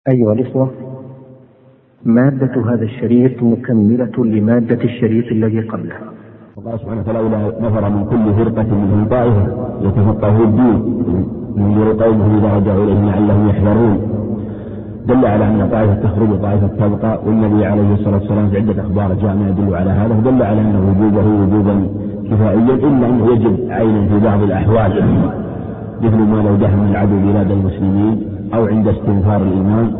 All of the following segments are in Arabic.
أيها الإخوة، مادة هذا الشريط مكملة لمادة الشريط الذي قبله. الله سبحانه وتعالى نفر من كل فرقة منهم طائفة يتفقهوا الدين من قومه إذا رجعوا إليهم لعلهم يحذرون، دل على أن طائفة تخرج وطائفة تبقى، والنبي عليه الصلاة والسلام في عدة أخبار جامعة يدل على هذا، ودل على أن وجوبه وجوبا كفائيا، إلا أنه يجب عينا في بعض الأحوال، مثل ما لو دهم العدو بلاد المسلمين أو عند استنفار الإيمان،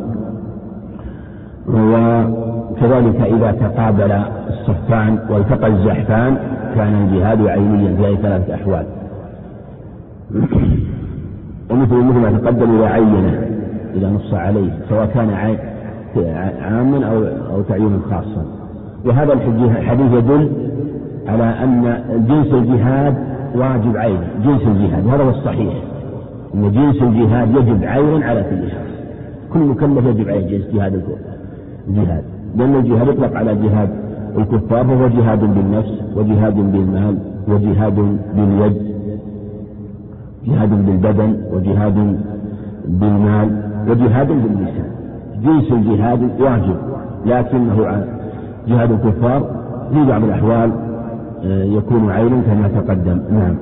وكذلك إذا تقابل الصفان والتقى الزحفان كان الجهاد عينيا في ثلاثة أحوال. ومثل ما تقدم إذا عينه، إذا نص عليه، سواء كان عاما أو تعيينا خاصا. وهذا الحديث يدل على أن جنس الجهاد واجب عين، جنس الجهاد، وهذا هو الصحيح، أن جنس الجهاد يجب عين على كل شخص، كل مكلف يجب عين جنس جهاد الجهاد، لأن الجهاد يطلق على جهاد الكفار، فهو جهاد بالنفس وجهاد بالمال وجهاد باليد، جهاد بالبدن وجهاد بالمال وجهاد باللسان. جنس الجهاد واجب، لكنه جهاد الكفار في بعض الأحوال يكون عينا كما تقدم. نعم.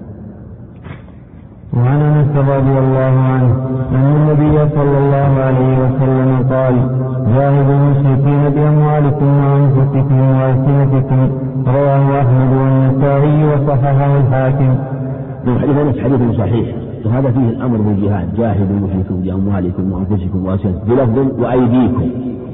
وعن انس رضي الله عنه ان النبي صلى الله عليه وسلم قال: جاهدوا المشركين باموالكم وانفسكم والسنتكم. رواه احمد والنسائي وصححه الحاكم. حديث صحيح، وهذا فيه الامر بالجهاد: جاهدوا المشركين باموالكم وانفسكم والسنتكم، بلفظ وايديكم،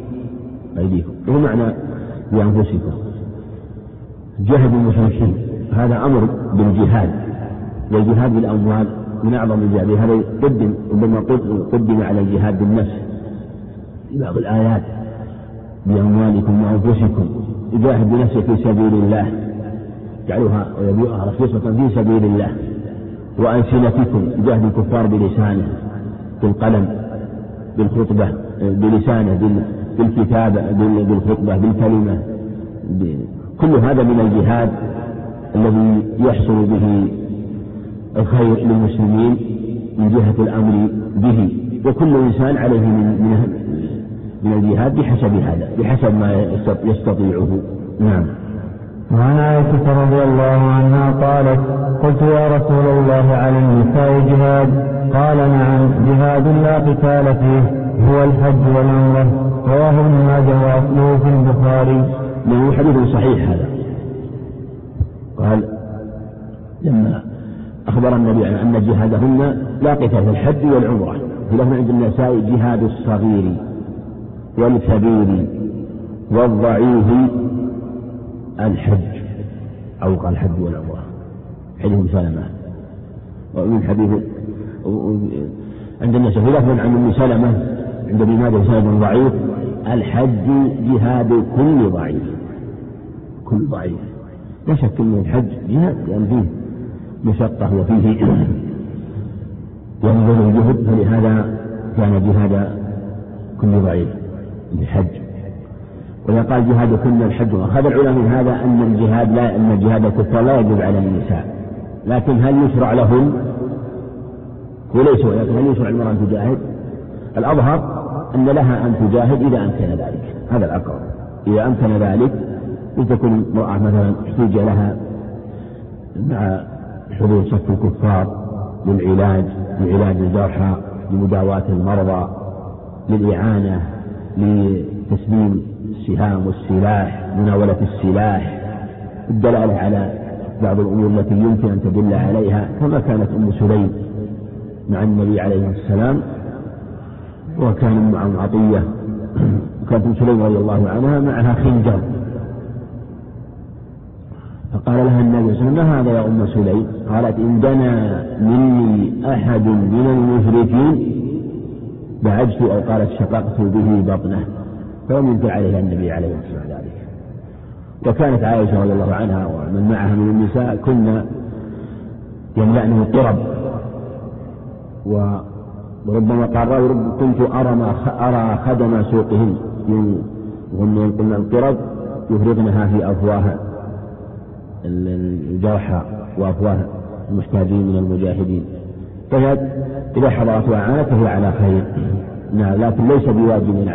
ومعنى بانفسكم. جاهدوا المشركين هذا امر بالجهاد، والجهاد بالاموال من أعظم الجهاد، هذا قدم على الجهاد بالنفس في بعض الآيات: بأموالكم وأنفسكم. جاهد بنفسه في سبيل الله، جعلوها ويبيعها رخيصة في سبيل الله. وألسنتكم، جاهد الكفار بلسانه، بالقلم، بالخطبة، بلسانه، بالكتابة، بالخطبة، بالكلمة، كل هذا من الجهاد الذي يحصل به الخير للمسلمين من جهة الأمر به، وكل إنسان عليه من الجهاد بحسب هذا، بحسب ما يستطيعه. نعم. وعن عائشة رضي الله عنها قالت: قلت يا رسول الله على النساء جهاد؟ قال: نعم، جهاد لا قتال فيه، هو الحج والعمرة. رواه ابن ماجه وأصله في البخاري. له حديث صحيح هذا. قال لما أخبر النبي أن جهادهن لا قتال في الحج والعمرة، في لفظ عند النساء: جهاد الصغير والكبير والضعيف الحج، أو قال الحج والعمرة. حديث سلمة. ومن حديث عند النساء في لفظ عن أم سلمة عند ابن ماجه سند ضعيف: الحج جهاد كل ضعيف. كل ضعيف لا شك أن الحج جهاد، لأن فيه مشقة وفيه ينبغي الجهد، فلهذا كان جهاد كل ضعيف الحج. وإذا قال جهاد كل الحج، وأخذ العلماء من هذا أن جهاد الكفار لا يجب على النساء، لكن هل يشرع لهم؟ وليس، ولكن هل يشرع المرأة أن تجاهد؟ الأظهر أن لها أن تجاهد إذا أمكن ذلك، هذا الأقرب. إذا أمكن ذلك، إن تكون امرأة مثلا احتج لها مع حضور صف الكفار لعلاج الجرحى، لمداواة المرضى، للإعانة، لتسليم السهام والسلاح، مناولة السلاح، الدلالة على بعض الأمور التي يمكن أن تدل عليها، كما كانت أم سليم مع النبي عليه السلام، وكان معهم عطية، وكانت أم سليم رضي الله عنها معها خنجر، فقال لها النبي صلى الله عليه وسلم: ما هذا يا أم سليم؟ قالت: إن دنا مني أحد من المشركين بعجت، أو قالت شققت به بطنه، فلم ينكر عليها النبي عليه الصلاة والسلام ذلك. وكانت عائشة رضي الله عنها ومن معها من النساء كنا يملأنه القرب، وربما قال: كنت أرى خدم سوقهن وهم ينقلن القرب يفرغنها في أفواه الجرحى وأفواه المحتاجين من المجاهدين، فهي إذا حضرت وعانت فهي على خير. نعم، لكن ليس بواجب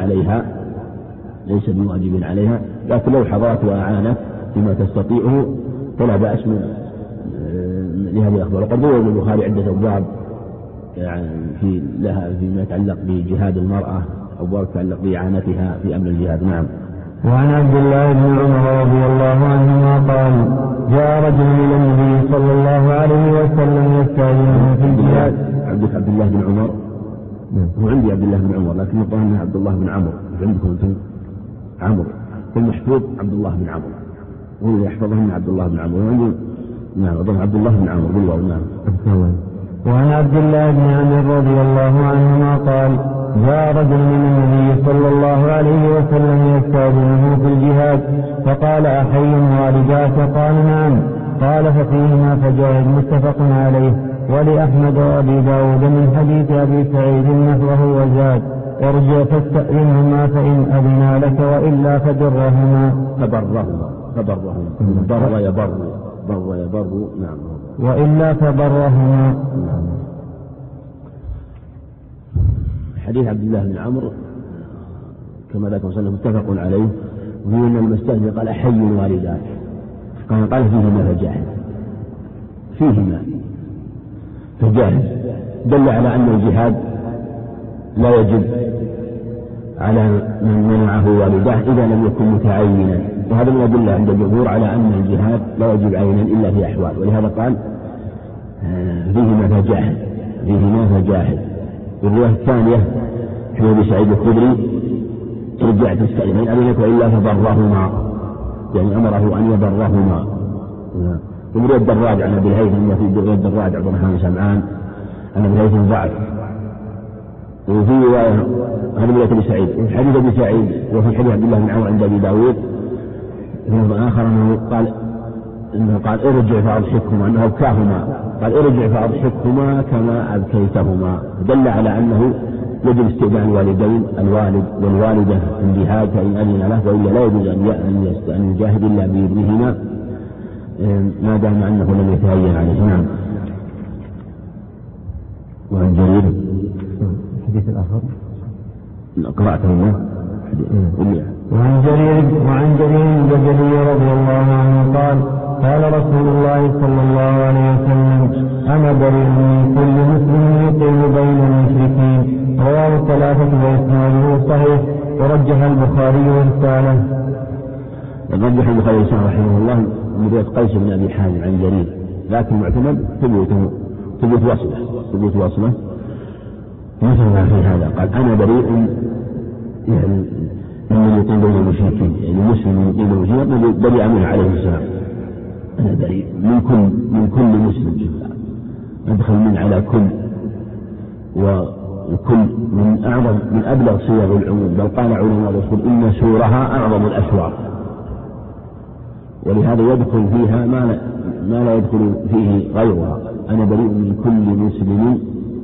عليها، لكن لو حضرت وأعانت فيما تستطيعه فلا بأس لهذه الأخبار. وقد روى البخاري عدة أبواب يعني فيما يتعلق بجهاد المرأة، أبواب تتعلق بإعانتها في أمر الجهاد. نعم. وعن عبد الله بن عمر رضي الله عنهما قال: جاء رجل إلى النبي صلى الله عليه وسلم يستأذنه في الجهاد. عندك عبد الله بن عمر؟ هو عندي عبد الله بن عمر، لكن يقال انه عبد الله بن عمرو. عندكم انتم عمرو، المحفوظ عبد الله بن عمرو، واللي يحفظه عبد الله بن عمرو. وعندي نعم عبد الله بن عمرو بالواو. نعم. وعن عبد الله بن عمرو رضي الله عنهما قال: جاء رجل من النبي صلى الله عليه وسلم يستأذنه في الجهاد فقال: أحي والداك؟ قال: نعم. قال: ففيهما فجاهد. متفق عليه. ولأحمد وأبي داود من حديث أبي سعيد نحوه وزاد: ارجع فاستأذنهما فإن أذنا لك وإلا فبرهما. بر يبر. نعم. وإلا فبرهما. حديث عبد الله بن عمرو كما ذكر صلى الله عليه وسلم متفق عليه. وهو أن المستأذن قال: أحي والداك؟ قال فيهما فجاهد. دل على أن الجهاد لا يجب على من منعه والداه إذا لم يكن متعينا، وهذا من أدلة عند الجمهور على أن الجهاد لا يجب عينا إلا في أحوال، ولهذا قال: فيهما فجاهد. والرواية الثانية في أبي سعيد الخدري: ارجع تستأذن أذنك وإلا فبرهما، يعني أمره أن يبرهما. ومن الدراج عن أبي الهيثم، وفي رواية الدراج عبد الرحمن سمعان عن أبي الهيثم ضعف. وفي رواية هذا رواية أبي سعيد. وفي حديث أبي سعيد وفي حديث عبد الله بن عمرو عند أبي داود في آخر أنه قال: ارجع فأضحكهما، أنه أبكاهما، قال: ارجع فأضحكهما كما أبكيتهما. دل على أنه يجب استئذان الوالدين، الوالد والوالدة في الجهاد فإن أذن له، وإلا لا يجوز أن يجاهد إلا بإذنهما ما دام أنه لم يتهين عليه. نعم. وعن جرير الحديث الآخر قرأته الله. وعن جرير البجلي رضي الله عنه قال: قال رسول الله صلى الله عليه وسلم: أنا بريء من كل مسلم يقيم بين المشركين. رواه الثلاثة وإسناده صحيح، ورجح البخاري ورساله. رجح البخاري ورساله رحمه الله من رواية قيس بن أبي حازم عن جرير، لكن معتمد ثبوت وصله مثل في هذا. قال: أنا بريء يعني من يقيم بين المشركين، يعني مسلم يقيم بين المشركين بريء منه عليه السلام. أنا بريء من كل مسلم، أدخل من على كل، وكل من أبلغ صيغ العموم، بل قال علماء الأصول إن سورها أعظم الأسوار، ولهذا يدخل فيها ما لا يدخل فيه غيرها. أنا بريء من كل مسلم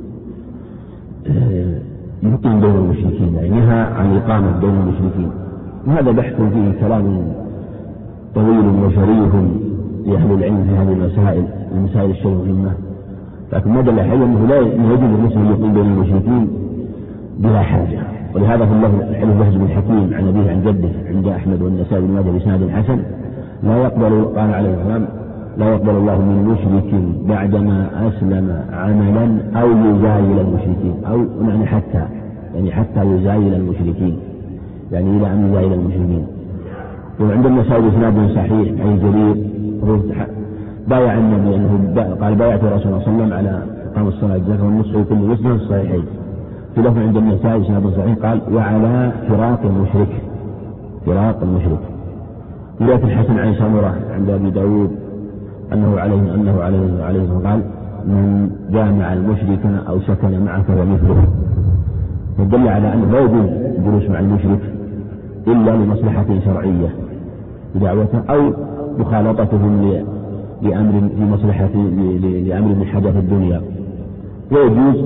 يقيم بين المشركين، يعني نهى عن الإقامة بين المشركين. وهذا بحث فيه كلام طويل وشريف لأهل العلم في هذه المسائل الشرعية، لكن ما دل عليه أنه لا يجوز المسلم يقيم بين المشركين بلا حاجة. ولهذا في الله حديث بهز بن حكيم عن أبيه عن جده عند أحمد والنسائي بن ماجه بإسناد حسن: قال عليه السلام: لا يقبل الله من مشرك بعدما أسلم عملا أو يزايل المشركين، أو حتى يزايل المشركين، يعني إلى أن يزايل المشركين. وعند النسائي بإسناد صحيح عن جرير بايع النبي أنه قال: بايعت رسول الله صلى الله عليه وسلم على إقام الصلاة والزكاة والنصح وكل مسلم الصحيحين. في لفظ عند النسائي بإسناد صحيح قال: وعلى فراق المشرك. رواية الحسن عن سمرة عند أبي داود أنه عليه قال: من جامع المشرك أو سكن معه فهو مثله. يدل على أنه لا يجوز الجلوس مع المشرك إلا لمصلحة شرعية بدعوته، أو مخالطتهم لأمر في مصلحة لأمر من حدث الدنيا. ويجوز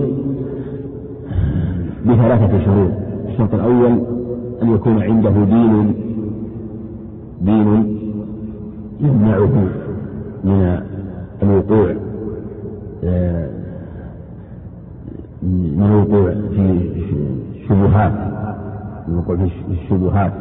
بثلاثة شروط: الشرط الأول أن يكون عنده دين يمنعه من الوقوع في الشبهات، الوقوع في الشبهات،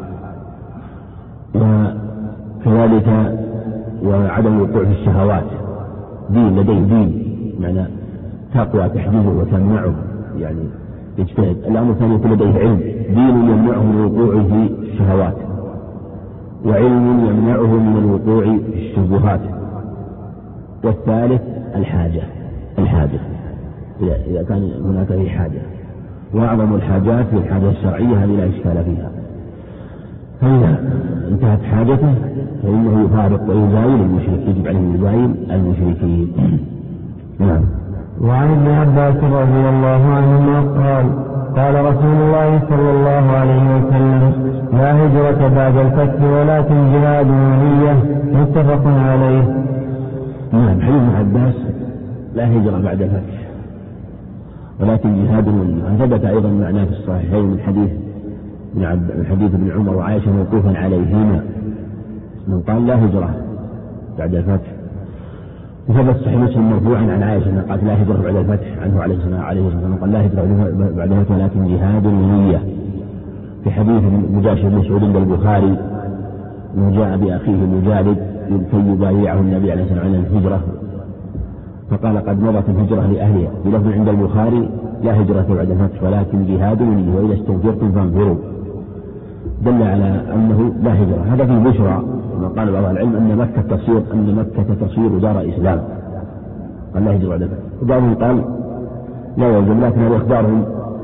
وكذلك وعدم الوقوع في الشهوات. دين لديه دين، معنى تقوى تحجزه وتمنعه، يعني يجتهد. الأمر الثاني يكون لديه علم، دين يمنعه من الوقوع في الشهوات، وعلم يمنعه من الوقوع في الشبهات. والثالث الحاجة إذا كان هناك في حاجة، وأعظم الحاجات هي الحاجة الشرعية، هذه لا إشكال فيها. فإذا انتهت حاجته فإنه يفارق ويزايل المشرك، يجب عليه يزايل المشركين. نعم. وعن ابن عباس رضي الله عنهما قال رسول الله صلى الله عليه وسلم: لا هجرة بعد الفتح ولكن جهاد ونية، متفق عليه. نعم، حديث ابن عباس لا هجرة بعد الفتح ولكن جهاد ونية. ثبت أيضا معناه في الصحيحين من حديث ابن عمر وعائشة موقوفا عليهما، من قال لا هجرة بعد الفتح. وثبت صحيح مسلم مرفوعا عن عائشة أنها قالت لا هجرة بعد الفتح عنه عليه الصلاة والسلام، قال لا هجرة بعد الفتح ولكن جهاد ونية. في حديث مجاشر بن مسعود عند البخاري من جاء بأخيه مجالد كي يبايعه النبي عليه الصلاة والسلام على الهجرة، فقال قد مضت الهجرة لأهلها. بلفظ عند البخاري لا هجرة بعد الفتح ولكن جهاد ونية، وإذا استنفرتم فانفروا، دل على أنه لا هجرة. هذا في بشرى، كما قال بعض العلم أن مكة تصير دار إسلام، قال لا هجرة بعد الفتح. وبعضهم قال لا يلزم، لكن هذا إخبارهم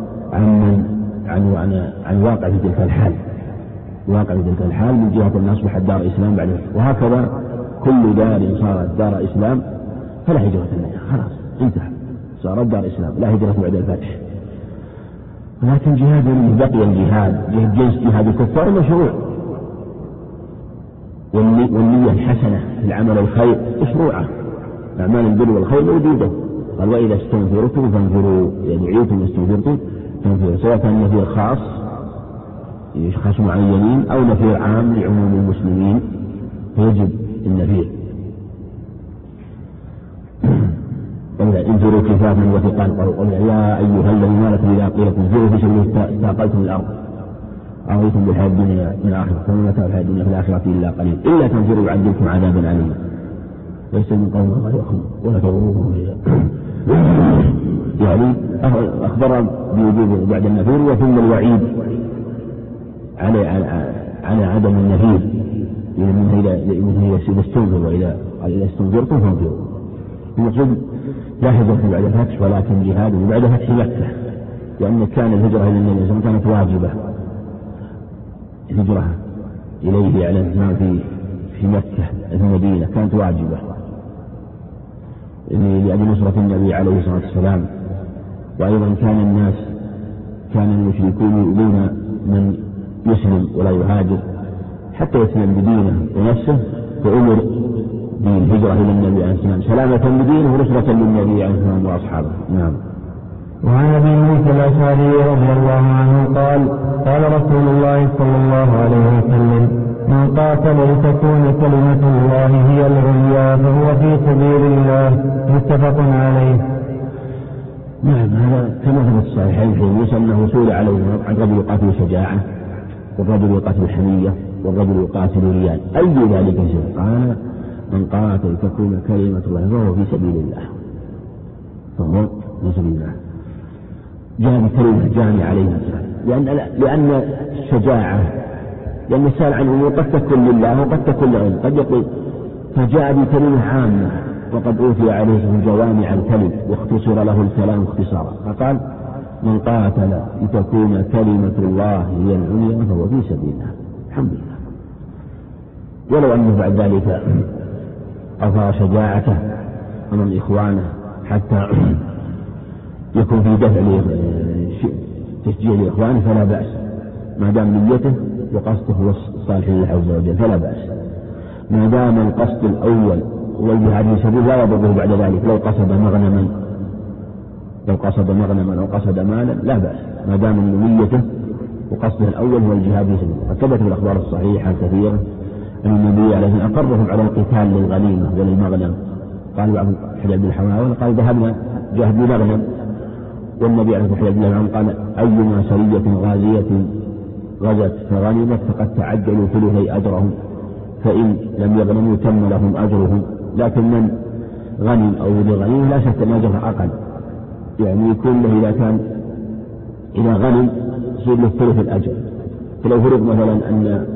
عن واقع في تلك الحال، من جهة أن أصبحت دار إسلام بعد الفتح. وهكذا كل دار صارت دار إسلام فلا هجرة منها، خلاص انتهى، صارت دار إسلام لا هجرة بعد الفتح. ولكن جهاد بقي الجهاد جنس جهاد الكفار مشروع، والنية الحسنة في العمل الخير مشروعة، أعمال البر والخير موجودة. قال وإذا استنفرتم فانفروا، يعني دعيتم واستنفرتم فانفروا، سواء كان نفير خاص أشخاص معينين أو نفير عام لعموم المسلمين، فيجب النفير. انفروا كفافا وثقال، قال يا أيها الذين آمنوا إذا قيل لكم انفروا في سبيل الله استثقلتم الأرض أرضيتم بالحياة الدنيا من الآخرة، فما متاع الحياة الدنيا في الآخرة إلا قليل، إلا تنفروا يعذبكم عذابا أليما ويستبدل قوما غيركم ولا تضروهم يعني أخبر بوجوب بعد النفير، وثم الوعيد على عدم النفير إذا استنفروا، وإذا استنفرتم فانفروا. المقصود لا هجرة بعد الفتح ولكن جهاد بعد فتح مكة، لأن كان الهجرة إلى النبي صلى الله عليه وسلم كانت واجبة، الهجرة إليه على الإسلام في مكة في المدينة كانت واجبة لأجل نصرة النبي عليه الصلاة والسلام. وأيضا كان المشركون يؤذون من يسلم ولا يهاجر حتى يسلم بدينه ونفسه، فأمر بالهجرة إلى النبي عليه الصلاة والسلام سلامة بدينه ونصرة للنبي عليه الصلاة والسلام وأصحابه. نعم. وعن أبي موسى الأشعري رضي الله عنه قال رسول الله صلى الله عليه وسلم: من قاتل لتكون كلمة الله هي العليا فهو في سبيل الله، متفق عليه. نعم، هذا كما في الصحيحين في موسى أنه سئل عليه عن رجل يقاتل شجاعة، والرجل يقاتل حمية، والرجل يقاتل رياء، أي ذلك شيء؟ قال: من قاتل تكون كلمة الله فهو في سبيل الله، فهو في سبيل الله. جاء بكلمة جامعة عليه السلام، لأن الشجاعة، لأن السؤال عن أمور قد تكون لله وقد تكون لغيره، قد يقول، فجاء بكلمة عامة وقد أوتي عليه جوامع الكلم واختصر له الكلام اختصارا، فقال: من قاتل لتكون كلمة الله هي العليا فهو في سبيل الله. الحمد لله. ولو أنه بعد ذلك أظهر شجاعته أمام إخوانه حتى يكون في دفع تشجيع لإخوانه فلا بأس، ما دام نيته وقصده هو الصالح لله عز وجل فلا بأس. ما دام القصد الأول والجهاد في سبيل لا يضره بعد ذلك، لو قصد مغنما أو قصد مالا لا بأس، ما دام نيته وقصده الأول هو الجهاد في سبيل. قد ثبت بالأخبار الصحيحة كثيرة أن النبي عليه الصلاة والسلام أقرهم على القتال للغنيمة وللمغنم. قال بعض حديث بن الحواوي قال: ذهبنا جاهدنا مغنم والنبي عليه الصلاة والسلام قال أيما سرية غازية غزت فغنمت فقد تعجلوا ثلثي أجرهم فإن لم يغنموا تم لهم أجرهم. لكن من غنم أو لغنيم لا شك أن أجره أقل، يعني يكون له إذا غنم يصير له ثلث الأجر. فلو فرض مثلا أن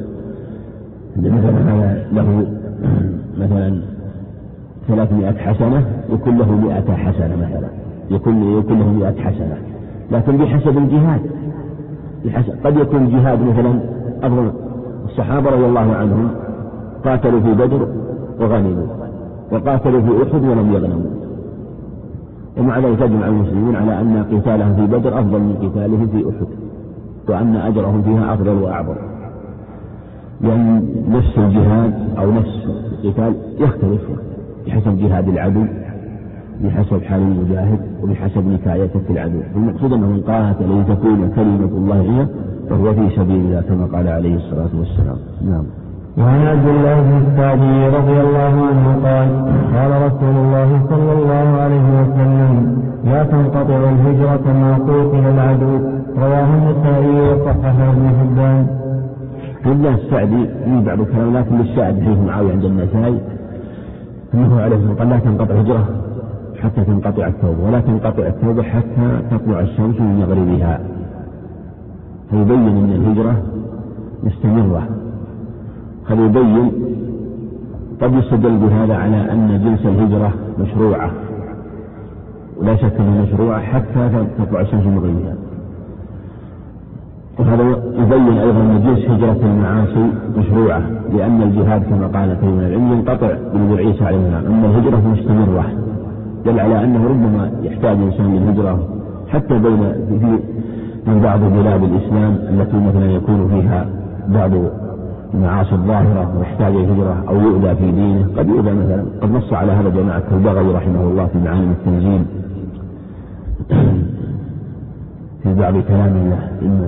مثلا له مثلا 300 حسنة يكون له 100 حسنة مثلا، يكون له 100 حسنة، لكن بحسب الجهاد. قد يكون الجهاد مثلا أفضل. الصحابة رضي الله عنهم قاتلوا في بدر وغنموا، وقاتلوا في أحد ولم يغنموا، ومع ذلك يجمع المسلمون على أن قتالهم في بدر أفضل من قتالهم في أحد، وأن أجرهم فيها أفضل وأعظم، لأن نفس الجهاد أو نفس القتال يختلف بحسب جهاد العدو، بحسب حال المجاهد، وبحسب نكايته في العدو. المقصود أنه من قاتل لتكون كلمة الله هي فهو في سبيل الله كما قال عليه الصلاة والسلام. نعم. وعن عبد الله بن السعدي رضي الله عنه قال قال رسول الله صلى الله عليه وسلم لا تنقطع الهجرة ما قوتل العدو. رواه النسائي وصححه ابن حبان. عبد الله السعدي في بعض الكلام، لكن الشاهد حديث معاوية عند النسائي أنه عليه الصلاة والسلام لا تنقطع الهجرة حتى تنقطع التوبة، ولا تنقطع التوبة حتى تطلع الشمس من مغربها، فيبين أن الهجرة مستمرة. فيبين قد يستدل بهذا على أن جنس الهجرة مشروعة، ولا شك أنها مشروعة حتى تطلع الشمس من مغربها. وهذا يبين أيضا أن جنس هجرة المعاصي مشروعة، لأن الجهاد كما قال كثير من العلم ينقطع بنزول عيسى عليه السلام، أما الهجرة مستمرة، دل على أنه ربما يحتاج إنسان للهجرة حتى من بعض بلاد الإسلام التي مثلا يكون فيها بعض المعاصي الظاهرة ويحتاج الهجرة أو يؤذى في دينه. قد يؤذى مثلا، قد نص على هذا جماعة البغوي رحمه الله في معالم التنزيل في بعض كلام الله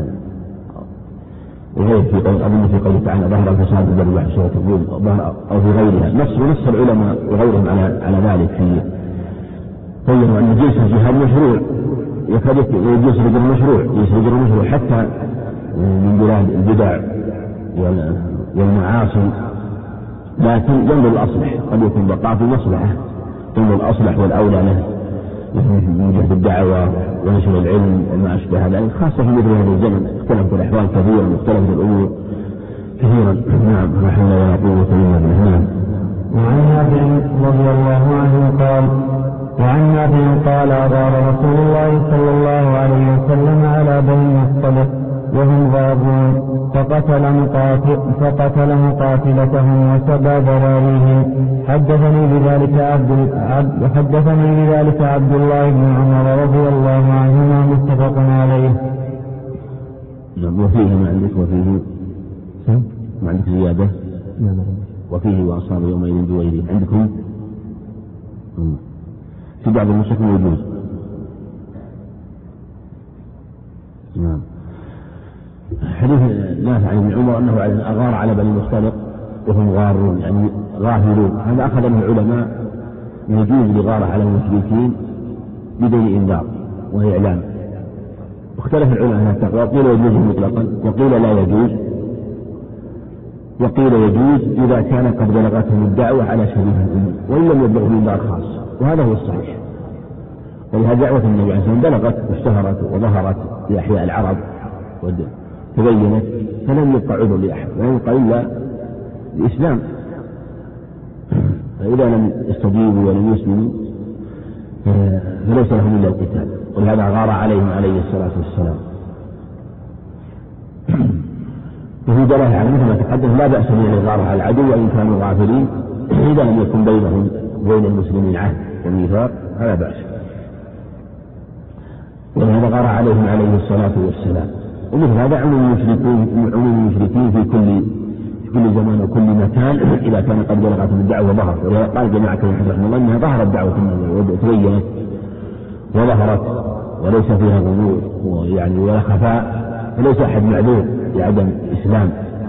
وغير في قول أظن في قوله تعالى ظهر الفساد في البر والبحر أو في غيرها. نص العلماء وغيرهم على ذلك في بينوا أن جنس الجهاد مشروع، يكاد جنس الهجرة مشروع حتى من بلاد البدع والمعاصي، لكن جنب الأصلح قد يكون بقاء في مصلحة، جنب الأصلح والأولى له من جهة الدعوة ونشر العلم وما أشبه ذلك، خاصة في مثل هذا الزمن اختلفت الأحوال كثيرا واختلفت الأمور كثيرا. نعم. لا حول ولا قوة إلا بالله. وعن نافع رضي الله عنه قال أغار رسول الله صلى الله عليه وسلم على بني الصدق وهم غابون فقتل مقاتلتهم وسبى ذراريهم. حدثني بذلك عبد الله بن عمر رضي الله عنهما متفق عليه. وفيه ما عندك زيادة وفيه وأصحاب يومئذ بويله عندكم في بعض النسخ موجود. نعم. حديث نافع عن ابن عمر أنه أغار على بني المصطلق وهم غارون، يعني غافلون. هذا أخذ من العلماء يجوز الإغارة على المشركين بدون إنذار وإعلام. واختلف العلماء على التقوى، قيل يجوز مطلقا وقيل لا يجوز، وقيل يجوز إذا كان قد بلغتهم الدعوة على سبيل الأمم وإن لم يبلغهم إنذار خاص، وهذا هو الصحيح. ولهذا دعوة النبي عليه الصلاة والسلام بلغت واشتهرت وظهرت في أحياء العرب وتبينت، فلم يبقى عذر لأحد، لا يبقى إلا الإسلام. فإذا لم يستجيبوا ولم يسلموا فليس لهم إلا القتال، ولهذا غار عليهم عليه الصلاة والسلام. وفي دلالة على مثل ما تقدم لا بأس من الغارة على العدو وإن كانوا غافلين، إذا لم يكن بينهم وبين المسلمين عهد وميثاق فلا بأس. ولهذا غار عليهم عليه الصلاة والسلام. ومثل هذا عموم المشركين في كل زمان وكل مكان إذا كان قد بلغتهم الدعوة وظهر. ولهذا قال جماعة رحمه الله أنها ظهرت دعوة النبي وتبينت وظهرت وليس فيها غموض يعني ولا خفاء، فليس أحد معذور بعدم الإسلام.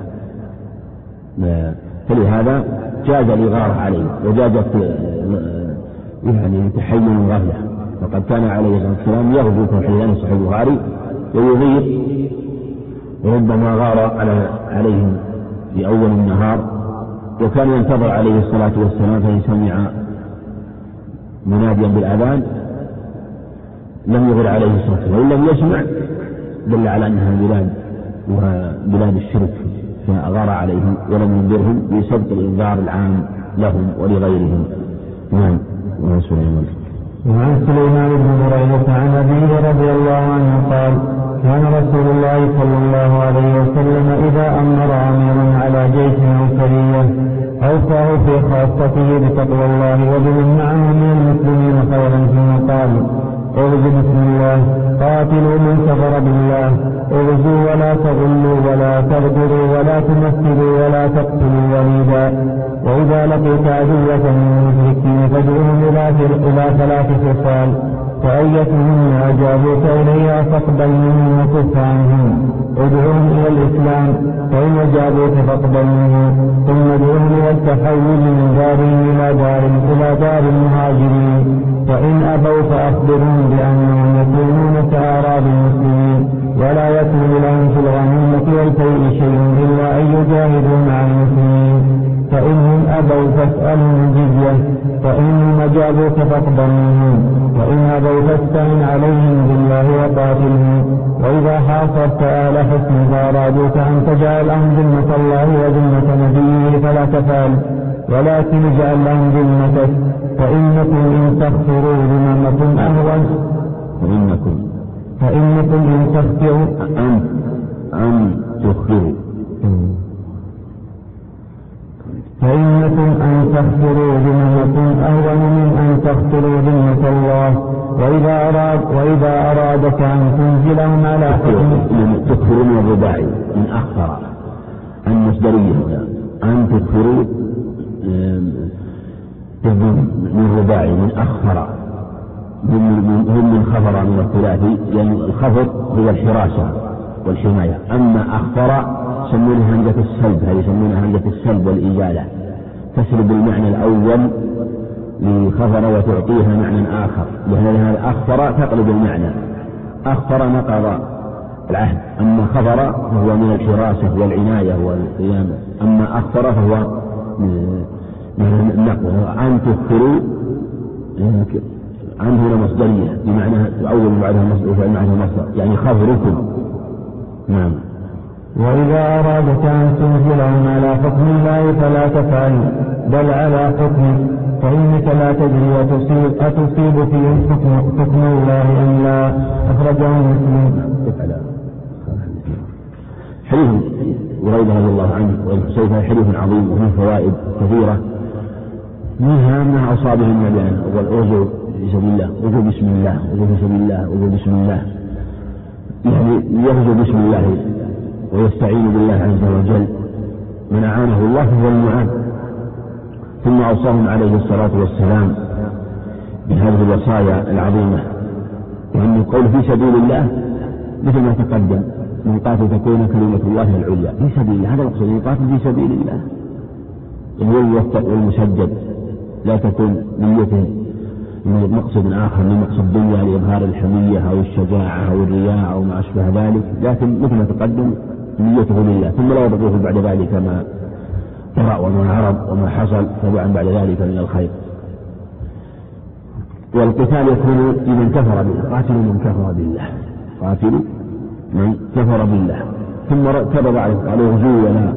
فلهذا جاز الإغارة عليه وجازت يعني تحين الغفلة وقد كان عليه الصلاة والسلام يغزو في حديث صحيح البخاري ويغير، وربما غار عليهم في أول النهار، وكان ينتظر عليه الصلاة والسلام فإن سمع مناديا بالأذان لم يغر عليه الصلاة والسلام، وإن لم يسمع دل على أنها بلاد الشرك، فأغار عليهم ولم ينذرهم بسبب الإنذار العام لهم ولغيرهم. نعم. وعن سليمان بن بريدة عن أبيه رضي الله عنه قال: كان رسول الله صلى الله عليه وسلم إذا أمر أميرا على جيش أو سرية أوصاه في خاصته بتقوى الله وبمن معه من المسلمين خيرا، ثم قال: اغزوا بسم الله، قاتلوا من كفر بالله، اغزوا ولا تغلوا ولا تغدروا ولا تمثلوا ولا تقتلوا وليدا، وإذا لقيت عدوة من المشركين فادعوهم إلى 3 خصال، فأيتهم أجابوك إليها فاقبل منهم وكف عنهم، ادعوهم إلى الإسلام فإن أجابوك فاقبل منهم، ثم ادعوهم إلى التحول من دارهم إلى دار المهاجرين، فإن أبوا فأخبرهم بأنهم يكونون كأعراب المسلمين، ولا يكون لهم في الغنيمة والفيء شيء إلا أن يجاهدوا مع المسلمين، فإنهم أبوا فاسألهم الجزية، فإنهم أجابوك فاقبل منهم، وإن أبوا فاستعن عليهم بالله وقاتلهم، وإذا حاصرت آل حسن فأرادوك أن تجعل لهم ذمة الله وذمة نبيه فلا تفعل، ولكن اجعل لهم ذمتك، فإنكم إن تغفروا ذممكم أهون، فإنكم إن تغفروا أن تغفروا فإنكم أن تغفروا ذممكم أهون من أن تغفروا ذمة الله، وإذا أرادك أن تنزلهم على حكم تغفروا من الرباعي من أخفر المصدرية، أن تغفروا من رباعي من أخفر، هم من خفر من الثلاثي، لأن الخفر هو الحراسة والحماية، أما أخفر يسمونها همزة السلب، هذه يسمونها همزة السلب والإزالة، تسلب المعنى الأول لخفر وتعطيها معنى آخر، لأنها أخفر تقلب المعنى، أخفر نقض العهد، أما خفر فهو من الحراسة والعناية والقيامة، أما أخفر فهو من النقض. أن تغفروا عنه هنا مصدرية بمعنى تؤول بعدها مصدر يعني خفركم. نعم. وإذا أرادك أن تنزلهم على حكم الله فلا تفعل، بل على حكمه، فإنك لا تدري أتصيب فيهم حكم الله أم لا. أخرجه مسلم. حديث بريدة رضي الله عنه وحسيفة حديث عظيم وفيه فوائد كثيرة، منها أنها أصابهم مليان والأرجو في سبيل الله، أرجو بسم الله، أرجو في سبيل الله، أرجو بسم الله، يعني يرجو بسم الله ويستعين بالله عز وجل، من أعانه الله فهو المعان. ثم أوصاهم عليه الصلاة والسلام بهذه الوصايا العظيمة، وأن القول في سبيل الله مثل ما تقدم، من قاتل تكون كلمة الله العليا في سبيل الله، هذا المقصود، يقاتل في سبيل الله الوفق والمسدد، لا تكون نيته من مقصد آخر، من مقصد دنيا لإظهار الحمية أو الشجاعة أو الرياء أو ما أشبه ذلك، لكن مثل ما تقدم نيته لله، ثم لا يبقيه بعد ذلك ما طرأ وما عرض وما حصل تبعا بعد ذلك من الخير. والقتال يكون لمن كفر بالله، قاتلوا من كفر بالله، قاتلوا من كفر بالله، ثم كتب عليه غزو ولا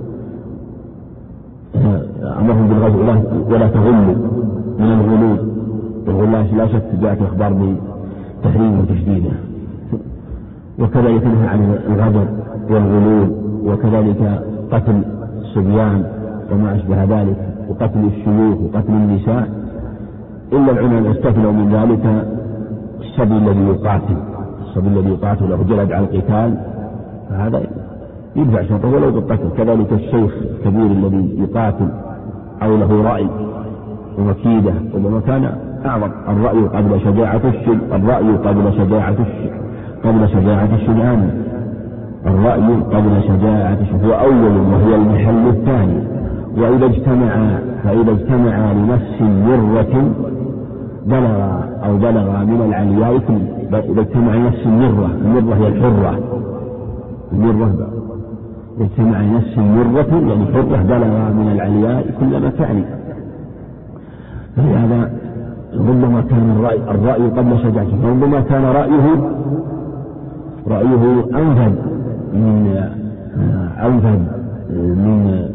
أمرهم بالغزو ولا تغلوا من الغلو، والغلاش لا شك جاءت الأخبار بتحريم وتشديده، وكذلك نهى عن الغدر والغلو، وكذلك قتل الصبيان وما أشبه ذلك، وقتل الشيوخ وقتل النساء، إلا العلماء استثنوا من ذلك الصبي الذي يقاتل له جلد على القتال، فهذا يدفع شرطه ولو بالقتل. كذلك الشيخ الكبير الذي يقاتل أو له رأي ومكيدة، وما كان أعظم الرأي قبل شجاعة الشجعان، الرأي قبل شجاعة هو أول وهو المحل الثاني، فإذا اجتمع لنفس مرة بلغ من العلياء إذا اجتمع نفس المرة هي الحرة، المرة اجتمع نفس المرة يعني حرة بلغ من العلياء كل مكان. فلهذا ربما كان الرأي قبل شجاعته، ربما كان رأيه أنفذ من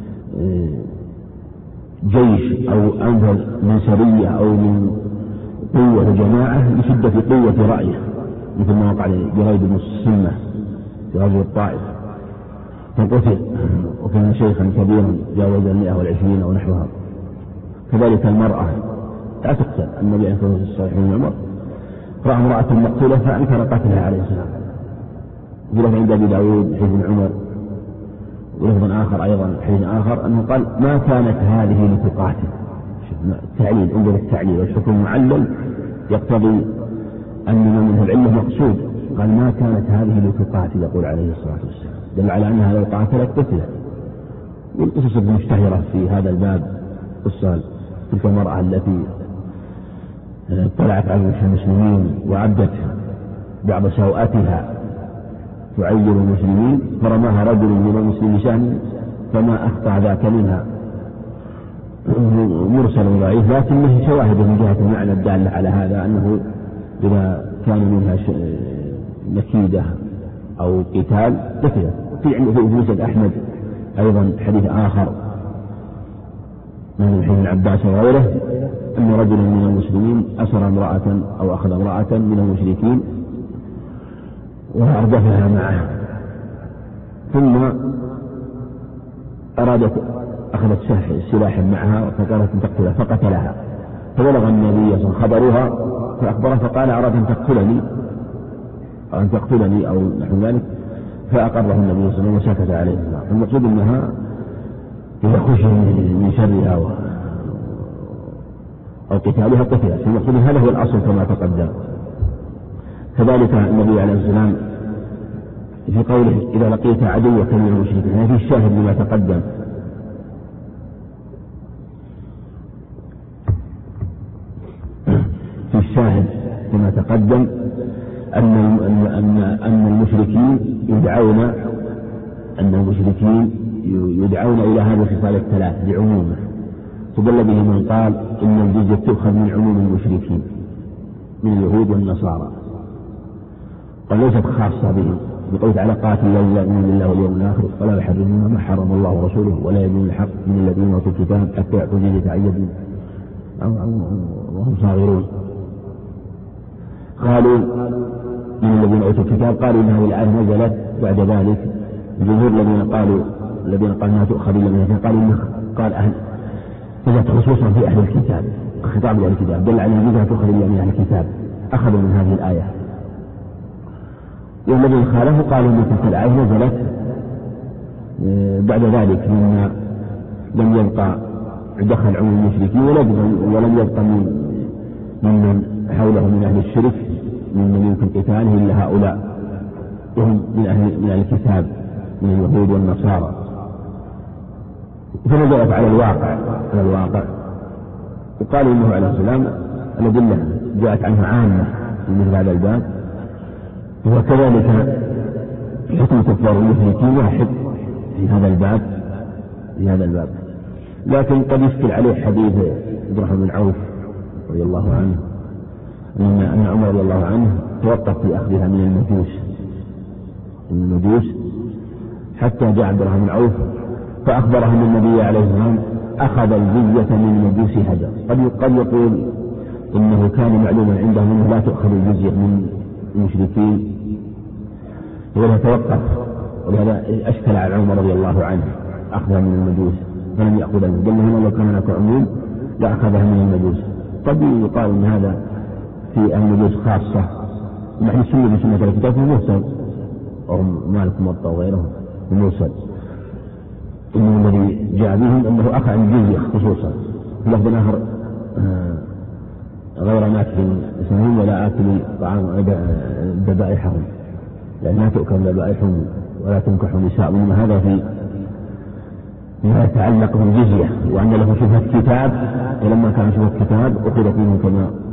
جيش أو أنفذ من سرية أو من قوة جماعة لشدة قوة رأيه، مثل ما وقع لجريد بن السلمة في غزوة الطائف فقتل وكان شيخا كبيرا جاوز 120 أو نحوها. كذلك المرأة لا تقتل، النبي عليه الصلاة والسلام من عمر رأى امرأة مقتولة فأنكر قتلها عليه السلام. ولفظ عند أبي داود حديث ابن عمر، ولفظ آخر أيضا حديث آخر أنه قال ما كانت هذه لتقاتل. التعليل عندنا التعليل والحكم معلل يقتضي أن منه العلة مقصود، قال ما كانت هذه لتقاتل يقول عليه الصلاة والسلام، دل على أنها لو قاتلت قتلت. والقصص المشتهرة في هذا الباب قصة تلك المرأة التي طلعت على المسلمين وعدت بعض سوءاتها تعير المسلمين فرماها رجل من المسلمين سهم فما أخطأ ذاك منها، مرسل ضعيف لكنه شواهد من جهة المعنى الدالة على هذا أنه إذا كان منها نكيدة أو قتال قتلت. في مسند أحمد أيضا حديث آخر من حديث العباس وغيره أن رجلا من المسلمين أسر امرأة أو أخذ امرأة من المشركين وأردفها معه، ثم أخذت سلاحا معها فقالت أن تقتلها فقتلها، فبلغ النبي صلى خبرها فأخبره فقال أراد أن تقتلني أو نحو ذلك، فأقره النبي صلى الله عليه وسلم وسكت عليه. المقصود أنها إذا خشي من شرها أو قتالها قتلت، المقصود هذا هو الأصل كما تقدم. كذلك النبي عليه الصلاة والسلام في قوله إذا لقيت عدوك من المشركين، هذا في الشاهد لما تقدم. في الشاهد كما تقدم أن المشركين يدعون إلى هذه الخصال الثلاث لعمومه، تدل به من قال إن الجزية تؤخذ من عموم المشركين من اليهود والنصارى، وليست خاصة بهم، بقول تعالى قاتل الذين لا يؤمنون بالله واليوم الآخر ولا يحرمون ما حرم الله ورسوله ولا يدين الحق من الذين أوتوا الكتاب حتى يعطوا الجزية عن يد وهم صاغرون. قالوا من الذين أوتوا الكتاب قالوا إنها الآية نزلت بعد ذلك. الجمهور الذين قالوا أنها تؤخذ إلا من الكتاب قال أهل نزلت خصوصا في أهل الكتاب، خطاب لأهل الكتاب دل على أنها تؤخذ إلا من أهل الكتاب، أخذوا من هذه الآية. والذين خالفوا قالوا أن تلك الآية نزلت بعد ذلك مما لم يبقى دخل عموم المشركين ولم يبقى ممن حوله من أهل الشرك ممن يمكن قتاله إلا هؤلاء وهم من أهل الكتاب من اليهود والنصارى. فنزلت على الواقع وقالوا إنه عليه السلام الأدلة جاءت عنه عامة في مثل هذا الباب، وكذلك حكم كفار المشركين واحد في هذا الباب. لكن قد يشكل عليه حديث عبد الرحمن بن عوف رضي الله عنه أن عمر رضي الله عنه توقف في أخذها من المجوس حتى جاء عبد الرحمن بن عوف فأخبره أن النبي عليه الصلاة والسلام أخذ الجزية من المجوس هجر. قد يقول إنه كان معلوما عندهم أنه لا تؤخذ الجزية من المشركين ولا توقف، ولهذا أشكل على عمر رضي الله عنه أخذها من المجوس فلم يأخذها منه، قال لهم لو كان هناك عموم لأخذها من المجوس. قد يقال أن هذا في المجوس خاصة، نحن سنة بسنة الكتاب المرسل أو مالك موطأ وغيره المرسل، إنه الذي جاء بهم أنه أخذ الجزية خصوصا. في لفظ آخر غير ناكل اسمهم ولا آكل طعام ذبائحهم، لأن لا تؤكل ذبائحهم ولا تنكح نساء، ومما هذا ما يتعلق بالجزية، وأن له شبهة كتاب، ولما كان شبهة كتاب أخذت منه كما